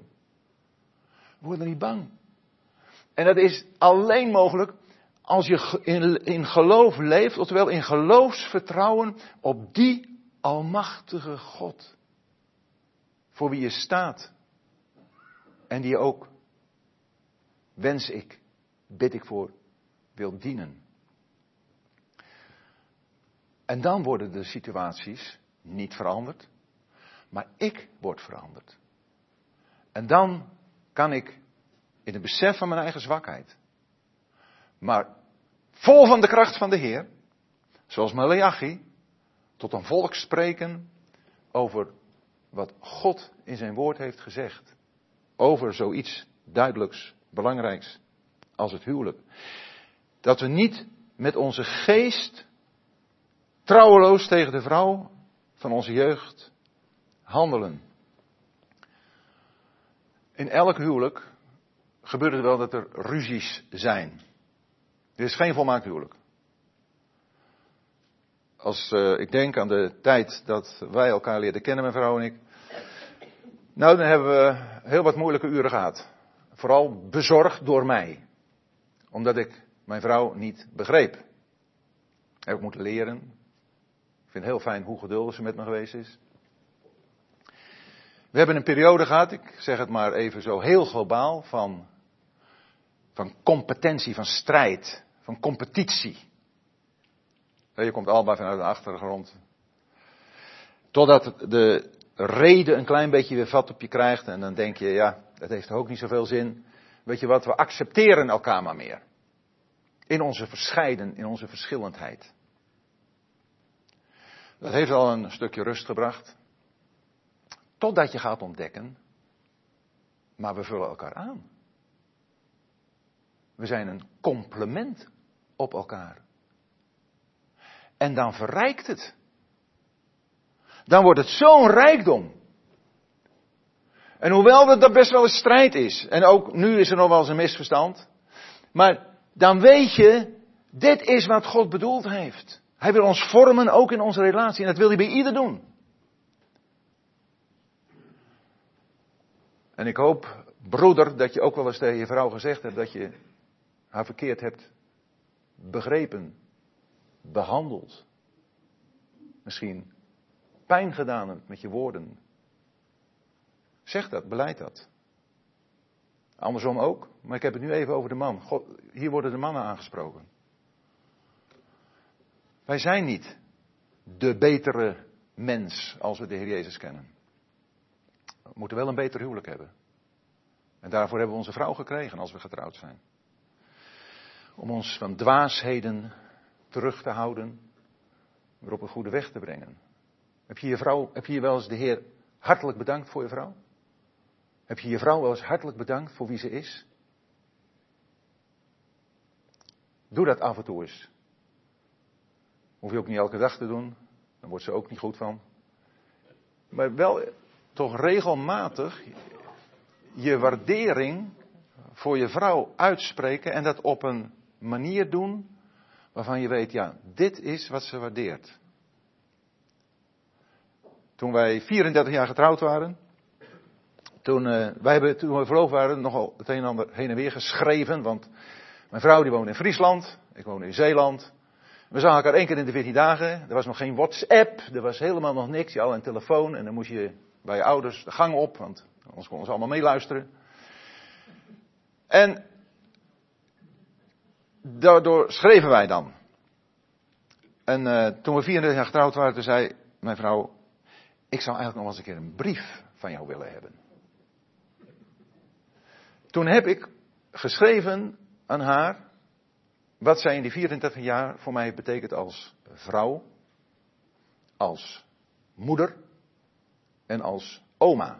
We worden niet bang. En dat is alleen mogelijk als je in, in geloof leeft, oftewel in geloofsvertrouwen op die almachtige God. Voor wie je staat. En die je ook, wens ik, bid ik voor, wil dienen. En dan worden de situaties niet veranderd. Maar ik word veranderd. En dan kan ik in het besef van mijn eigen zwakheid. maar vol van de kracht van de Heer, zoals Maleachi, tot een volk spreken over wat God in zijn woord heeft gezegd. Over zoiets duidelijks, belangrijks als het huwelijk. Dat we niet met onze geest trouweloos tegen de vrouw van onze jeugd handelen. In elk huwelijk gebeurt het wel dat er ruzies zijn. Er is geen volmaakt huwelijk. Als uh, ik denk aan de tijd dat wij elkaar leerden kennen, mijn vrouw en ik. Nou, dan hebben we heel wat moeilijke uren gehad. Vooral bezorgd door mij. Omdat ik mijn vrouw niet begreep. Heb ik moeten leren. Ik vind het heel fijn hoe geduldig ze met me geweest is. We hebben een periode gehad, ik zeg het maar even zo heel globaal, van, van competentie, van strijd, van competitie. Je komt allemaal vanuit de achtergrond. Totdat de reden een klein beetje weer vat op je krijgt en dan denk je, ja, dat heeft ook niet zoveel zin. Weet je wat, we accepteren elkaar maar meer. In onze verscheiden, in onze verschillendheid. Dat heeft al een stukje rust gebracht. Totdat je gaat ontdekken, maar we vullen elkaar aan. We zijn een complement op elkaar. En dan verrijkt het. Dan wordt het zo'n rijkdom. En hoewel dat, dat best wel een strijd is, en ook nu is er nog wel eens een misverstand, maar dan weet je, dit is wat God bedoeld heeft. Hij wil ons vormen, ook in onze relatie, en dat wil hij bij ieder doen. En ik hoop, broeder, dat je ook wel eens tegen je vrouw gezegd hebt dat je haar verkeerd hebt begrepen, behandeld. Misschien pijn gedaan hebt met je woorden. Zeg dat, beleid dat. Andersom ook, maar ik heb het nu even over de man. God, hier worden de mannen aangesproken. Wij zijn niet de betere mens als we de Heer Jezus kennen. We moeten wel een beter huwelijk hebben. En daarvoor hebben we onze vrouw gekregen als we getrouwd zijn. Om ons van dwaasheden terug te houden, weer op een goede weg te brengen. Heb je je vrouw, heb je je wel eens de Heer hartelijk bedankt voor je vrouw? Heb je je vrouw wel eens hartelijk bedankt voor wie ze is? Doe dat af en toe eens. Hoef je ook niet elke dag te doen, dan wordt ze ook niet goed van. Maar wel toch regelmatig je waardering voor je vrouw uitspreken en dat op een manier doen waarvan je weet, ja, dit is wat ze waardeert. Toen wij vierendertig jaar getrouwd waren, toen, uh, wij hebben, toen we verloofd waren, nogal het een en ander heen en weer geschreven, want mijn vrouw die woonde in Friesland, ik woonde in Zeeland. We zagen elkaar één keer in de veertien dagen, er was nog geen WhatsApp, er was helemaal nog niks, je had een telefoon en dan moest je bij je ouders de gang op, want anders konden ze allemaal meeluisteren. En daardoor schreven wij dan. En uh, toen we vierendertig jaar getrouwd waren, toen zei mijn vrouw, ik zou eigenlijk nog wel eens een keer een brief van jou willen hebben. Toen heb ik geschreven aan haar wat zij in die vierendertig jaar voor mij heeft betekend als vrouw, als moeder en als oma.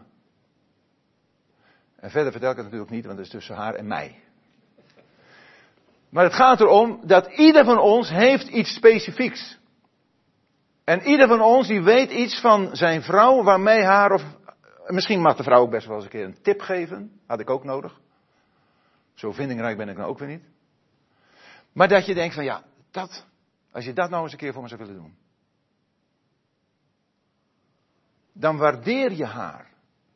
En verder vertel ik het natuurlijk niet, want het is tussen haar en mij. Maar het gaat erom dat ieder van ons heeft iets specifieks. En ieder van ons die weet iets van zijn vrouw waarmee haar, of misschien mag de vrouw ook best wel eens een keer een tip geven. Had ik ook nodig. Zo vindingrijk ben ik nou ook weer niet. Maar dat je denkt van ja, dat, als je dat nou eens een keer voor me zou willen doen. Dan waardeer je haar.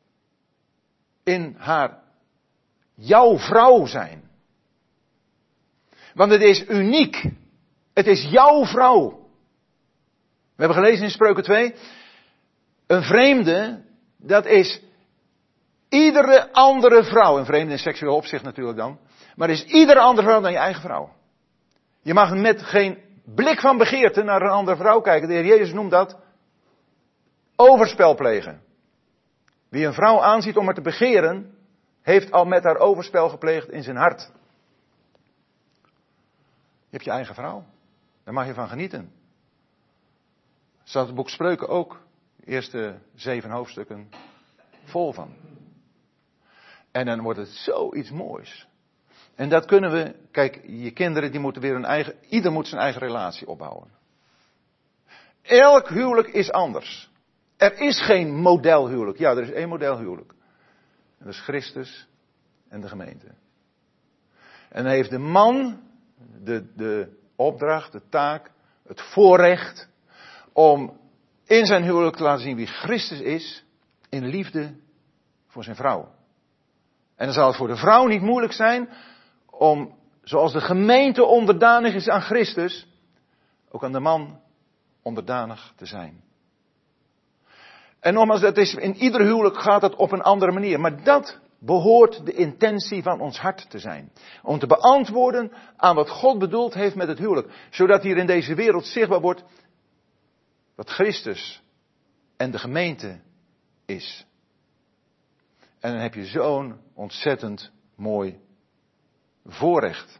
In haar, jouw vrouw zijn. Want het is uniek. Het is jouw vrouw. We hebben gelezen in Spreuken twee. Een vreemde, dat is iedere andere vrouw. Een vreemde in seksueel opzicht natuurlijk dan. Maar is iedere andere vrouw dan je eigen vrouw. Je mag met geen blik van begeerte naar een andere vrouw kijken. De Heer Jezus noemt dat overspel plegen. Wie een vrouw aanziet om haar te begeren, heeft al met haar overspel gepleegd in zijn hart. Je hebt je eigen vrouw. Daar mag je van genieten. Staat het boek Spreuken ook. De eerste zeven hoofdstukken vol van. En dan wordt het zoiets moois. En dat kunnen we, kijk, je kinderen die moeten weer een eigen, ieder moet zijn eigen relatie opbouwen. Elk huwelijk is anders. Er is geen modelhuwelijk. Ja, er is één modelhuwelijk. En dat is Christus en de gemeente. En dan heeft de man de, de opdracht, de taak, het voorrecht om in zijn huwelijk te laten zien wie Christus is in liefde voor zijn vrouw. En dan zal het voor de vrouw niet moeilijk zijn om, zoals de gemeente onderdanig is aan Christus, ook aan de man onderdanig te zijn. En nogmaals, dat is, in ieder huwelijk gaat het op een andere manier. Maar dat behoort de intentie van ons hart te zijn. Om te beantwoorden aan wat God bedoeld heeft met het huwelijk. Zodat hier in deze wereld zichtbaar wordt wat Christus en de gemeente is. En dan heb je zo'n ontzettend mooi voorrecht.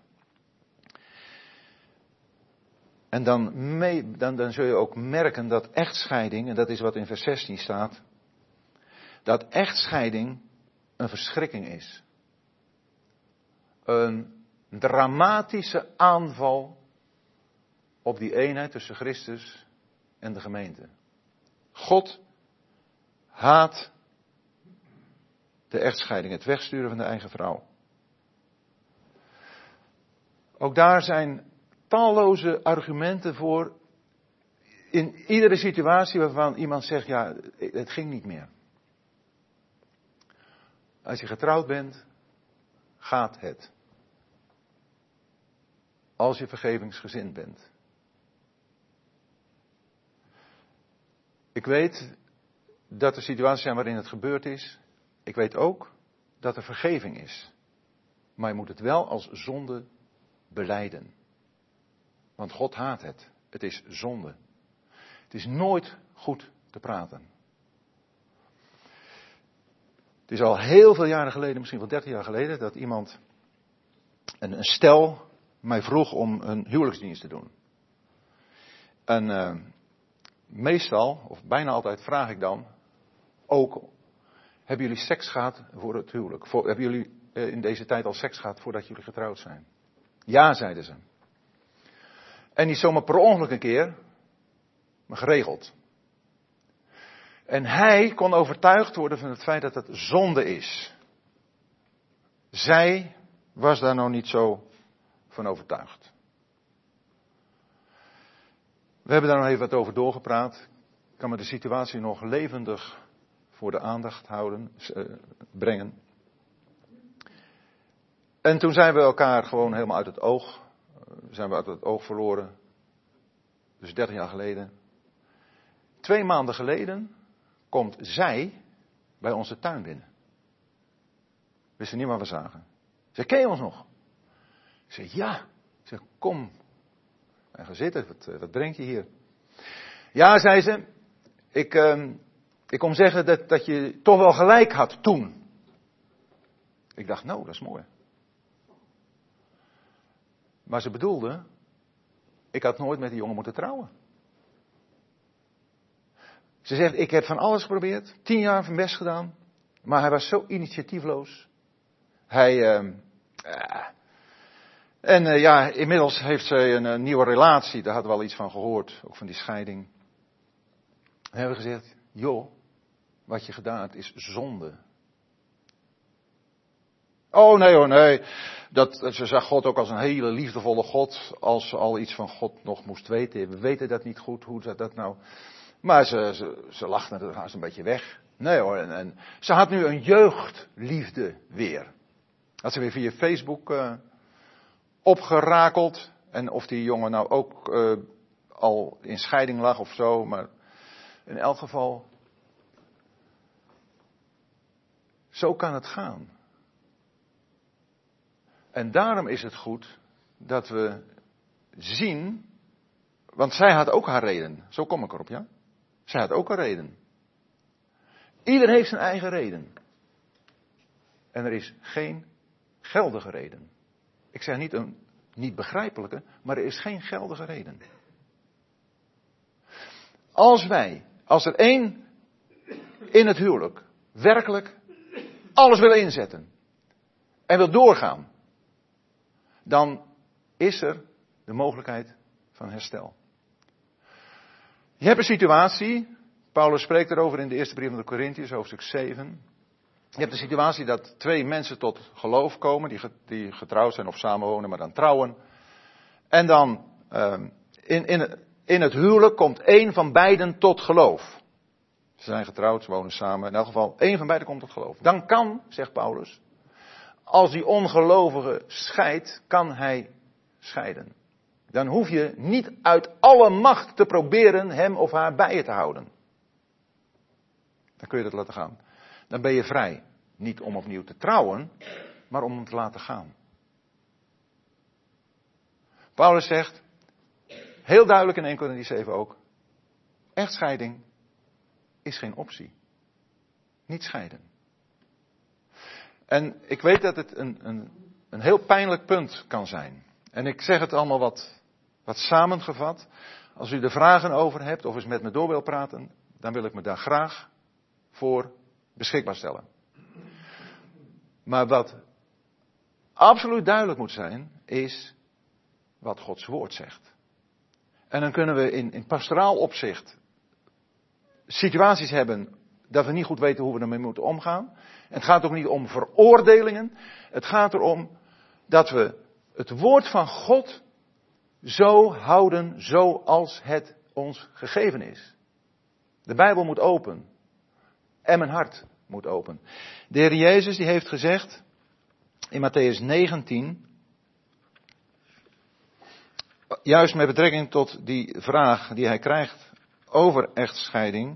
En dan, mee, dan, dan zul je ook merken dat echtscheiding, en dat is wat in vers zestien staat, dat echtscheiding een verschrikking is. Een dramatische aanval op die eenheid tussen Christus en de gemeente. God haat de echtscheiding, het wegsturen van de eigen vrouw. Ook daar zijn talloze argumenten voor. In iedere situatie waarvan iemand zegt, ja, het ging niet meer. Als je getrouwd bent, gaat het. Als je vergevingsgezind bent. Ik weet dat er situaties zijn waarin het gebeurd is. Ik weet ook dat er vergeving is. Maar je moet het wel als zonde belijden. Want God haat het. Het is zonde. Het is nooit goed te praten. Het is al heel veel jaren geleden, misschien wel dertig jaar geleden, dat iemand, een, een stel, mij vroeg om een huwelijksdienst te doen. En uh, meestal, of bijna altijd, vraag ik dan ook, hebben jullie seks gehad voor het huwelijk? Voor, hebben jullie uh, in deze tijd al seks gehad voordat jullie getrouwd zijn? Ja, zeiden ze. En niet zomaar per ongeluk een keer, maar geregeld. En hij kon overtuigd worden van het feit dat het zonde is. Zij was daar nog niet zo van overtuigd. We hebben daar nog even wat over doorgepraat. Ik kan me de situatie nog levendig voor de aandacht houden, uh, brengen. En toen zijn we elkaar gewoon helemaal uit het oog, uh, zijn we uit het oog verloren. Dus dertig jaar geleden. Twee maanden geleden komt zij bij onze tuin binnen. Wisten niet wat we zagen. Ze ken je ons nog? Ik zeg ja. Ik zeg kom. En ga zitten. Wat, wat drink je hier? Ja, zei ze. Ik, uh, ik kom zeggen dat, dat je toch wel gelijk had toen. Ik dacht nou, dat is mooi. Maar ze bedoelde, ik had nooit met die jongen moeten trouwen. Ze zegt, ik heb van alles geprobeerd. Tien jaar van best gedaan. Maar hij was zo initiatiefloos. Hij, uh, uh, en uh, ja, inmiddels heeft zij een, een nieuwe relatie. Daar hadden we al iets van gehoord. Ook van die scheiding. We hebben gezegd, joh, wat je gedaan hebt is zonde. Oh nee hoor, nee. Dat, ze zag God ook als een hele liefdevolle God. Als ze al iets van God nog moest weten. We weten dat niet goed, hoe dat, dat nou... Maar ze, ze, ze lachte er haast een beetje weg. Nee hoor, en, en ze had nu een jeugdliefde weer. Had ze weer via Facebook uh, opgerakeld. En of die jongen nou ook uh, al in scheiding lag of zo. Maar in elk geval, zo kan het gaan. En daarom is het goed dat we zien, want zij had ook haar reden. Zo kom ik erop, ja? Zij had ook een reden. Ieder heeft zijn eigen reden. En er is geen geldige reden. Ik zeg niet een niet begrijpelijke, maar er is geen geldige reden. Als wij, als er één in het huwelijk werkelijk alles wil inzetten en wil doorgaan, dan is er de mogelijkheid van herstel. Je hebt een situatie, Paulus spreekt erover in de eerste brief van de Korintiërs, hoofdstuk zeven. Je hebt een situatie dat twee mensen tot geloof komen, die, die getrouwd zijn of samenwonen, maar dan trouwen. En dan um, in, in, in het huwelijk komt één van beiden tot geloof. Ze zijn getrouwd, ze wonen samen. In elk geval, één van beiden komt tot geloof. Dan kan, zegt Paulus, als die ongelovige scheidt, kan hij scheiden. Dan hoef je niet uit alle macht te proberen hem of haar bij je te houden. Dan kun je dat laten gaan. Dan ben je vrij. Niet om opnieuw te trouwen, maar om hem te laten gaan. Paulus zegt, heel duidelijk in Eerste Korintiërs zeven ook, echtscheiding is geen optie. Niet scheiden. En ik weet dat het een, een, een heel pijnlijk punt kan zijn. En ik zeg het allemaal wat, wat samengevat. Als u er vragen over hebt of eens met me door wil praten, dan wil ik me daar graag voor beschikbaar stellen. Maar wat absoluut duidelijk moet zijn, is wat Gods woord zegt. En dan kunnen we in, in pastoraal opzicht situaties hebben dat we niet goed weten hoe we ermee moeten omgaan. Het gaat ook niet om veroordelingen. Het gaat erom dat we het woord van God zo houden zoals het ons gegeven is. De Bijbel moet open. En mijn hart moet open. De Heer Jezus die heeft gezegd in Mattheüs negentien, juist met betrekking tot die vraag die hij krijgt over echtscheiding.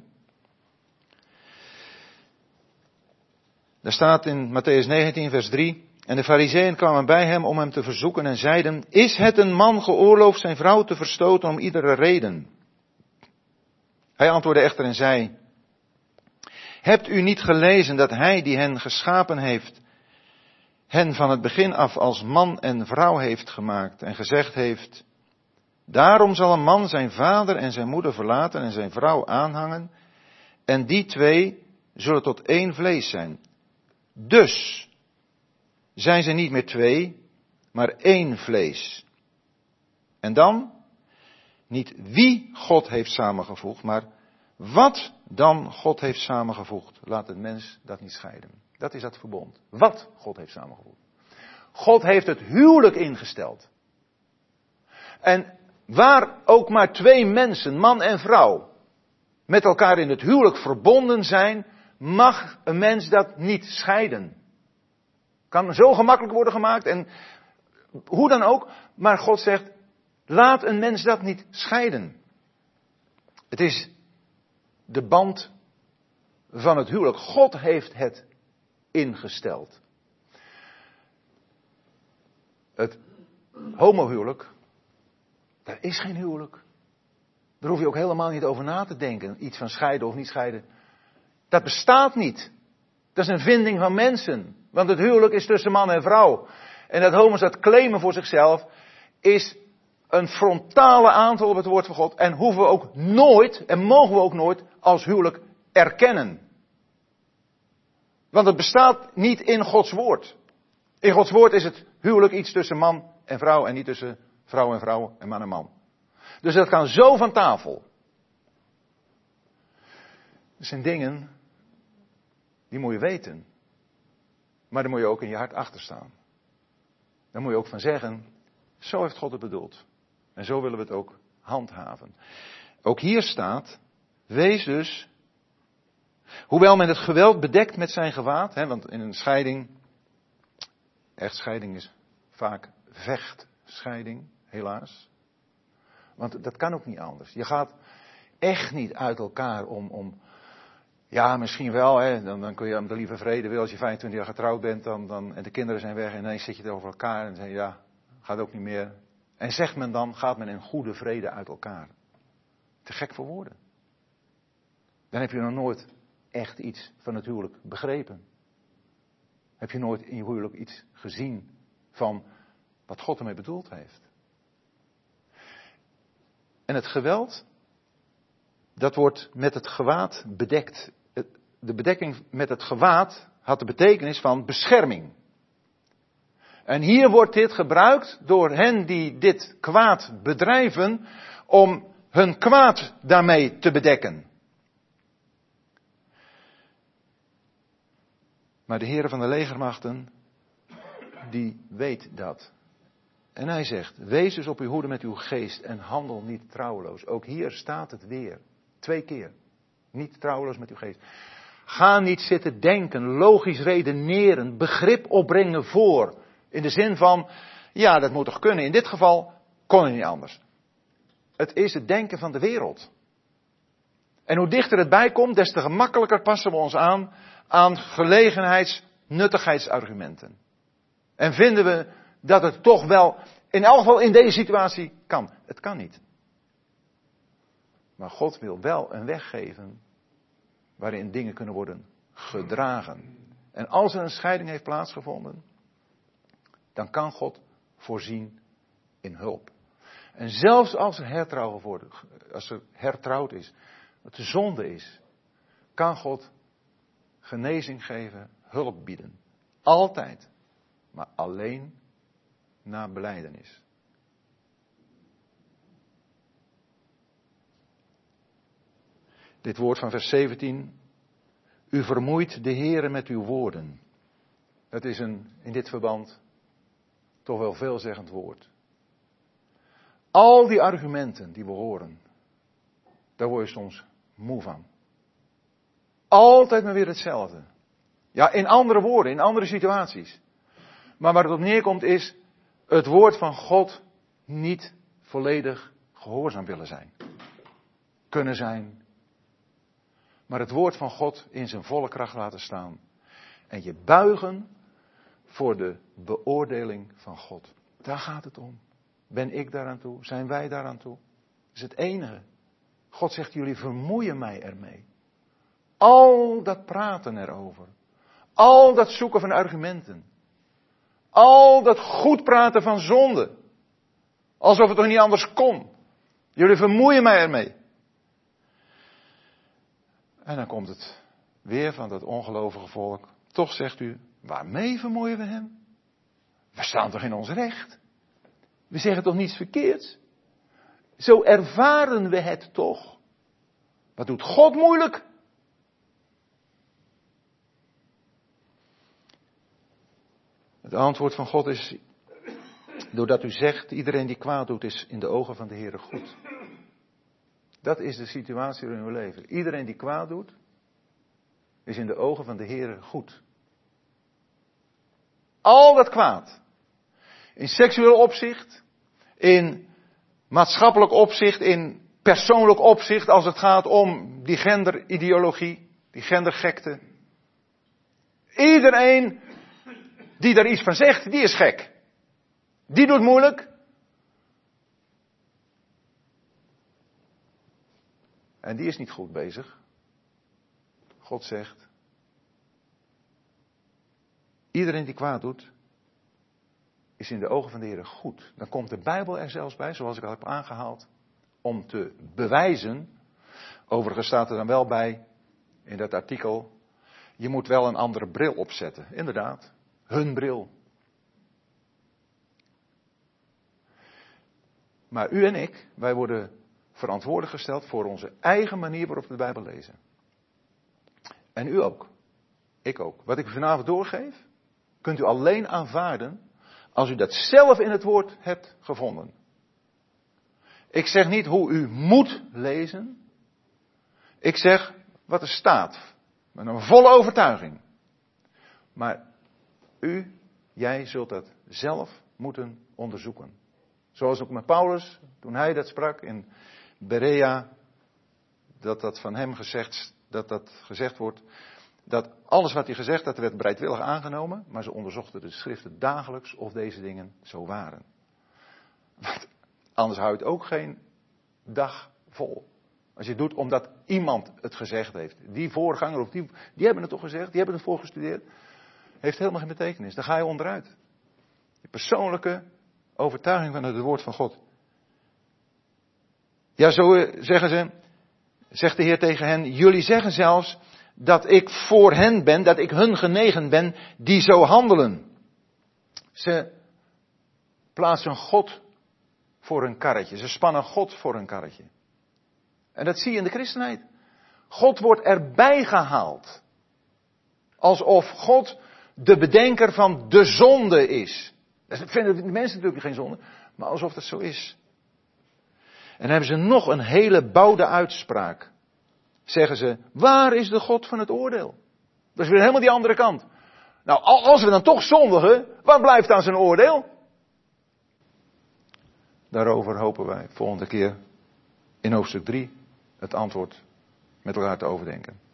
Daar staat in Mattheüs negentien vers drie. En de Farizeeën kwamen bij hem om hem te verzoeken en zeiden, is het een man geoorloofd zijn vrouw te verstoten om iedere reden? Hij antwoordde echter en zei, hebt u niet gelezen dat hij die hen geschapen heeft, hen van het begin af als man en vrouw heeft gemaakt en gezegd heeft, daarom zal een man zijn vader en zijn moeder verlaten en zijn vrouw aanhangen en die twee zullen tot één vlees zijn. Dus zijn ze niet meer twee, maar één vlees. En dan, niet wie God heeft samengevoegd, maar wat dan God heeft samengevoegd. Laat het mens dat niet scheiden. Dat is dat verbond. Wat God heeft samengevoegd. God heeft het huwelijk ingesteld. En waar ook maar twee mensen, man en vrouw, met elkaar in het huwelijk verbonden zijn, mag een mens dat niet scheiden. Kan zo gemakkelijk worden gemaakt en hoe dan ook, maar God zegt, laat een mens dat niet scheiden. Het is de band van het huwelijk. God heeft het ingesteld. Het homohuwelijk, dat is geen huwelijk. Daar hoef je ook helemaal niet over na te denken. Iets van scheiden of niet scheiden. Dat bestaat niet. Dat is een vinding van mensen. Want het huwelijk is tussen man en vrouw. En dat homo's dat claimen voor zichzelf is een frontale aanval op het woord van God. En hoeven we ook nooit, en mogen we ook nooit, als huwelijk erkennen. Want het bestaat niet in Gods woord. In Gods woord is het huwelijk iets tussen man en vrouw en niet tussen vrouw en vrouw en man en man. Dus dat kan zo van tafel. Dat zijn dingen, die moet je weten. Maar daar moet je ook in je hart achter staan. Daar moet je ook van zeggen, zo heeft God het bedoeld. En zo willen we het ook handhaven. Ook hier staat, wees dus, hoewel men het geweld bedekt met zijn gewaad, hè, want in een scheiding, echtscheiding is vaak vechtscheiding, helaas. Want dat kan ook niet anders. Je gaat echt niet uit elkaar om, om ja, misschien wel, hè, dan, dan kun je met de lieve vrede wil, als je vijfentwintig jaar getrouwd bent dan, dan, en de kinderen zijn weg en ineens zit je er over elkaar en zeg je, ja, gaat ook niet meer. En zegt men dan, gaat men in goede vrede uit elkaar. Te gek voor woorden. Dan heb je nog nooit echt iets van het huwelijk begrepen. Heb je nooit in je huwelijk iets gezien van wat God ermee bedoeld heeft. En het geweld, dat wordt met het gewaad bedekt. De bedekking met het gewaad had de betekenis van bescherming. En hier wordt dit gebruikt door hen die dit kwaad bedrijven om hun kwaad daarmee te bedekken. Maar de Heere van de legermachten, die weet dat. En hij zegt, wees dus op uw hoede met uw geest en handel niet trouweloos. Ook hier staat het weer. Twee keer. Niet trouweloos met uw geest. Ga niet zitten denken, logisch redeneren, begrip opbrengen voor. In de zin van, ja, dat moet toch kunnen. In dit geval kon het niet anders. Het is het denken van de wereld. En hoe dichter het bij komt, des te gemakkelijker passen we ons aan aan gelegenheids-, nuttigheidsargumenten. En vinden we dat het toch wel, in elk geval in deze situatie, kan. Het kan niet. Maar God wil wel een weg geven waarin dingen kunnen worden gedragen. En als er een scheiding heeft plaatsgevonden, dan kan God voorzien in hulp. En zelfs als er hertrouwen wordt, als er hertrouwd is, dat de zonde is, kan God genezing geven, hulp bieden. Altijd. Maar alleen na belijdenis. Dit woord van vers zeventien. U vermoeit de Heere met uw woorden. Dat is een, in dit verband, toch wel veelzeggend woord. Al die argumenten die we horen, daar word je soms moe van. Altijd maar weer hetzelfde. Ja, in andere woorden, in andere situaties. Maar waar het op neerkomt is het woord van God niet volledig gehoorzaam willen zijn. Kunnen zijn. Maar het woord van God in zijn volle kracht laten staan. En je buigen voor de beoordeling van God. Daar gaat het om. Ben ik daaraan toe? Zijn wij daaraan toe? Dat is het enige. God zegt, jullie vermoeien mij ermee. Al dat praten erover. Al dat zoeken van argumenten. Al dat goed praten van zonde. Alsof het toch niet anders kon. Jullie vermoeien mij ermee. En dan komt het weer van dat ongelovige volk. Toch zegt u, waarmee vermoeien we hem? We staan toch in ons recht? We zeggen toch niets verkeerds? Zo ervaren we het toch? Wat doet God moeilijk? Het antwoord van God is, doordat u zegt, iedereen die kwaad doet is in de ogen van de Heere goed. Dat is de situatie in uw leven. Iedereen die kwaad doet, is in de ogen van de Heere goed. Al dat kwaad. In seksueel opzicht, in maatschappelijk opzicht, in persoonlijk opzicht, als het gaat om die genderideologie, die gendergekte. Iedereen die daar iets van zegt, die is gek. Die doet moeilijk. En die is niet goed bezig. God zegt, iedereen die kwaad doet, is in de ogen van de Heer goed. Dan komt de Bijbel er zelfs bij, zoals ik al heb aangehaald, om te bewijzen. Overigens staat er dan wel bij, in dat artikel, je moet wel een andere bril opzetten. Inderdaad, hun bril. Maar u en ik, wij worden verantwoordelijk gesteld voor onze eigen manier waarop we de Bijbel lezen. En u ook. Ik ook. Wat ik u vanavond doorgeef, kunt u alleen aanvaarden als u dat zelf in het woord hebt gevonden. Ik zeg niet hoe u moet lezen. Ik zeg wat er staat. Met een volle overtuiging. Maar u, jij zult dat zelf moeten onderzoeken. Zoals ook met Paulus, toen hij dat sprak in Berea, dat dat van hem gezegd, dat dat gezegd wordt, dat alles wat hij gezegd had, werd bereidwillig aangenomen, maar ze onderzochten de schriften dagelijks of deze dingen zo waren. Want anders houdt het ook geen dag vol. Als je het doet omdat iemand het gezegd heeft. Die voorganger of die, die hebben het toch gezegd, die hebben het voorgestudeerd. Heeft helemaal geen betekenis. Daar ga je onderuit. Je persoonlijke overtuiging van het woord van God. Ja, zo zeggen ze, zegt de Heer tegen hen, jullie zeggen zelfs dat ik voor hen ben, dat ik hun genegen ben die zo handelen. Ze plaatsen God voor een karretje. Ze spannen God voor een karretje. En dat zie je in de christenheid. God wordt erbij gehaald. Alsof God de bedenker van de zonde is. Dat vinden de mensen natuurlijk geen zonde, maar alsof dat zo is. En dan hebben ze nog een hele boude uitspraak. Zeggen ze, waar is de God van het oordeel? Dat is weer helemaal die andere kant. Nou, als we dan toch zondigen, waar blijft dan zijn oordeel? Daarover hopen wij volgende keer in hoofdstuk drie het antwoord met elkaar te overdenken.